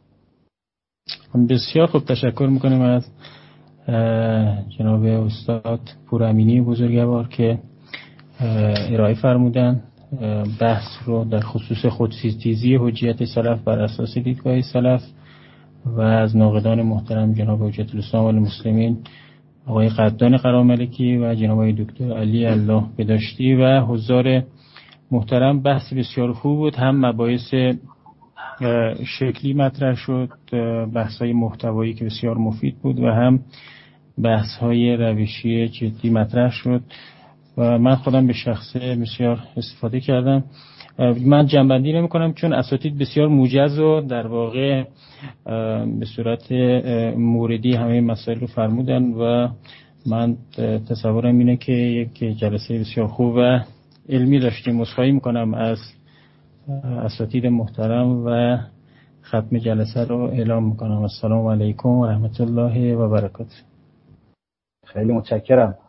بسیار خوب، تشکر میکنیم از جناب استاد پورامینی بزرگوار که ارائه فرمودن بحث رو در خصوص خودستیزی حجیت سلف بر اساس دیدگاه سلف، و از ناقدان محترم جناب حجت الاسلام والمسلمین آقای قدردان قراملکی و جناب آقای دکتر علی الله بداشتی و حضار محترم. بحث بسیار خوب بود، هم مباحث شکلی مطرح شد، بحث‌های محتوایی که بسیار مفید بود، و هم بحث‌های روشی جدی مطرح شد و من خودم به شخصه بسیار استفاده کردم. من جنبندی نمی‌کنم چون اساتید بسیار موجز و در واقع به صورت موردی همه مسائل رو فرمودن و من تصورم اینه که یک جلسه بسیار خوب و علمی داشتیم. عذرخواهی می‌کنم از اساتید محترم و ختم جلسه رو اعلام میکنم. السلام علیکم و رحمت الله و برکاته. خیلی متشکرم.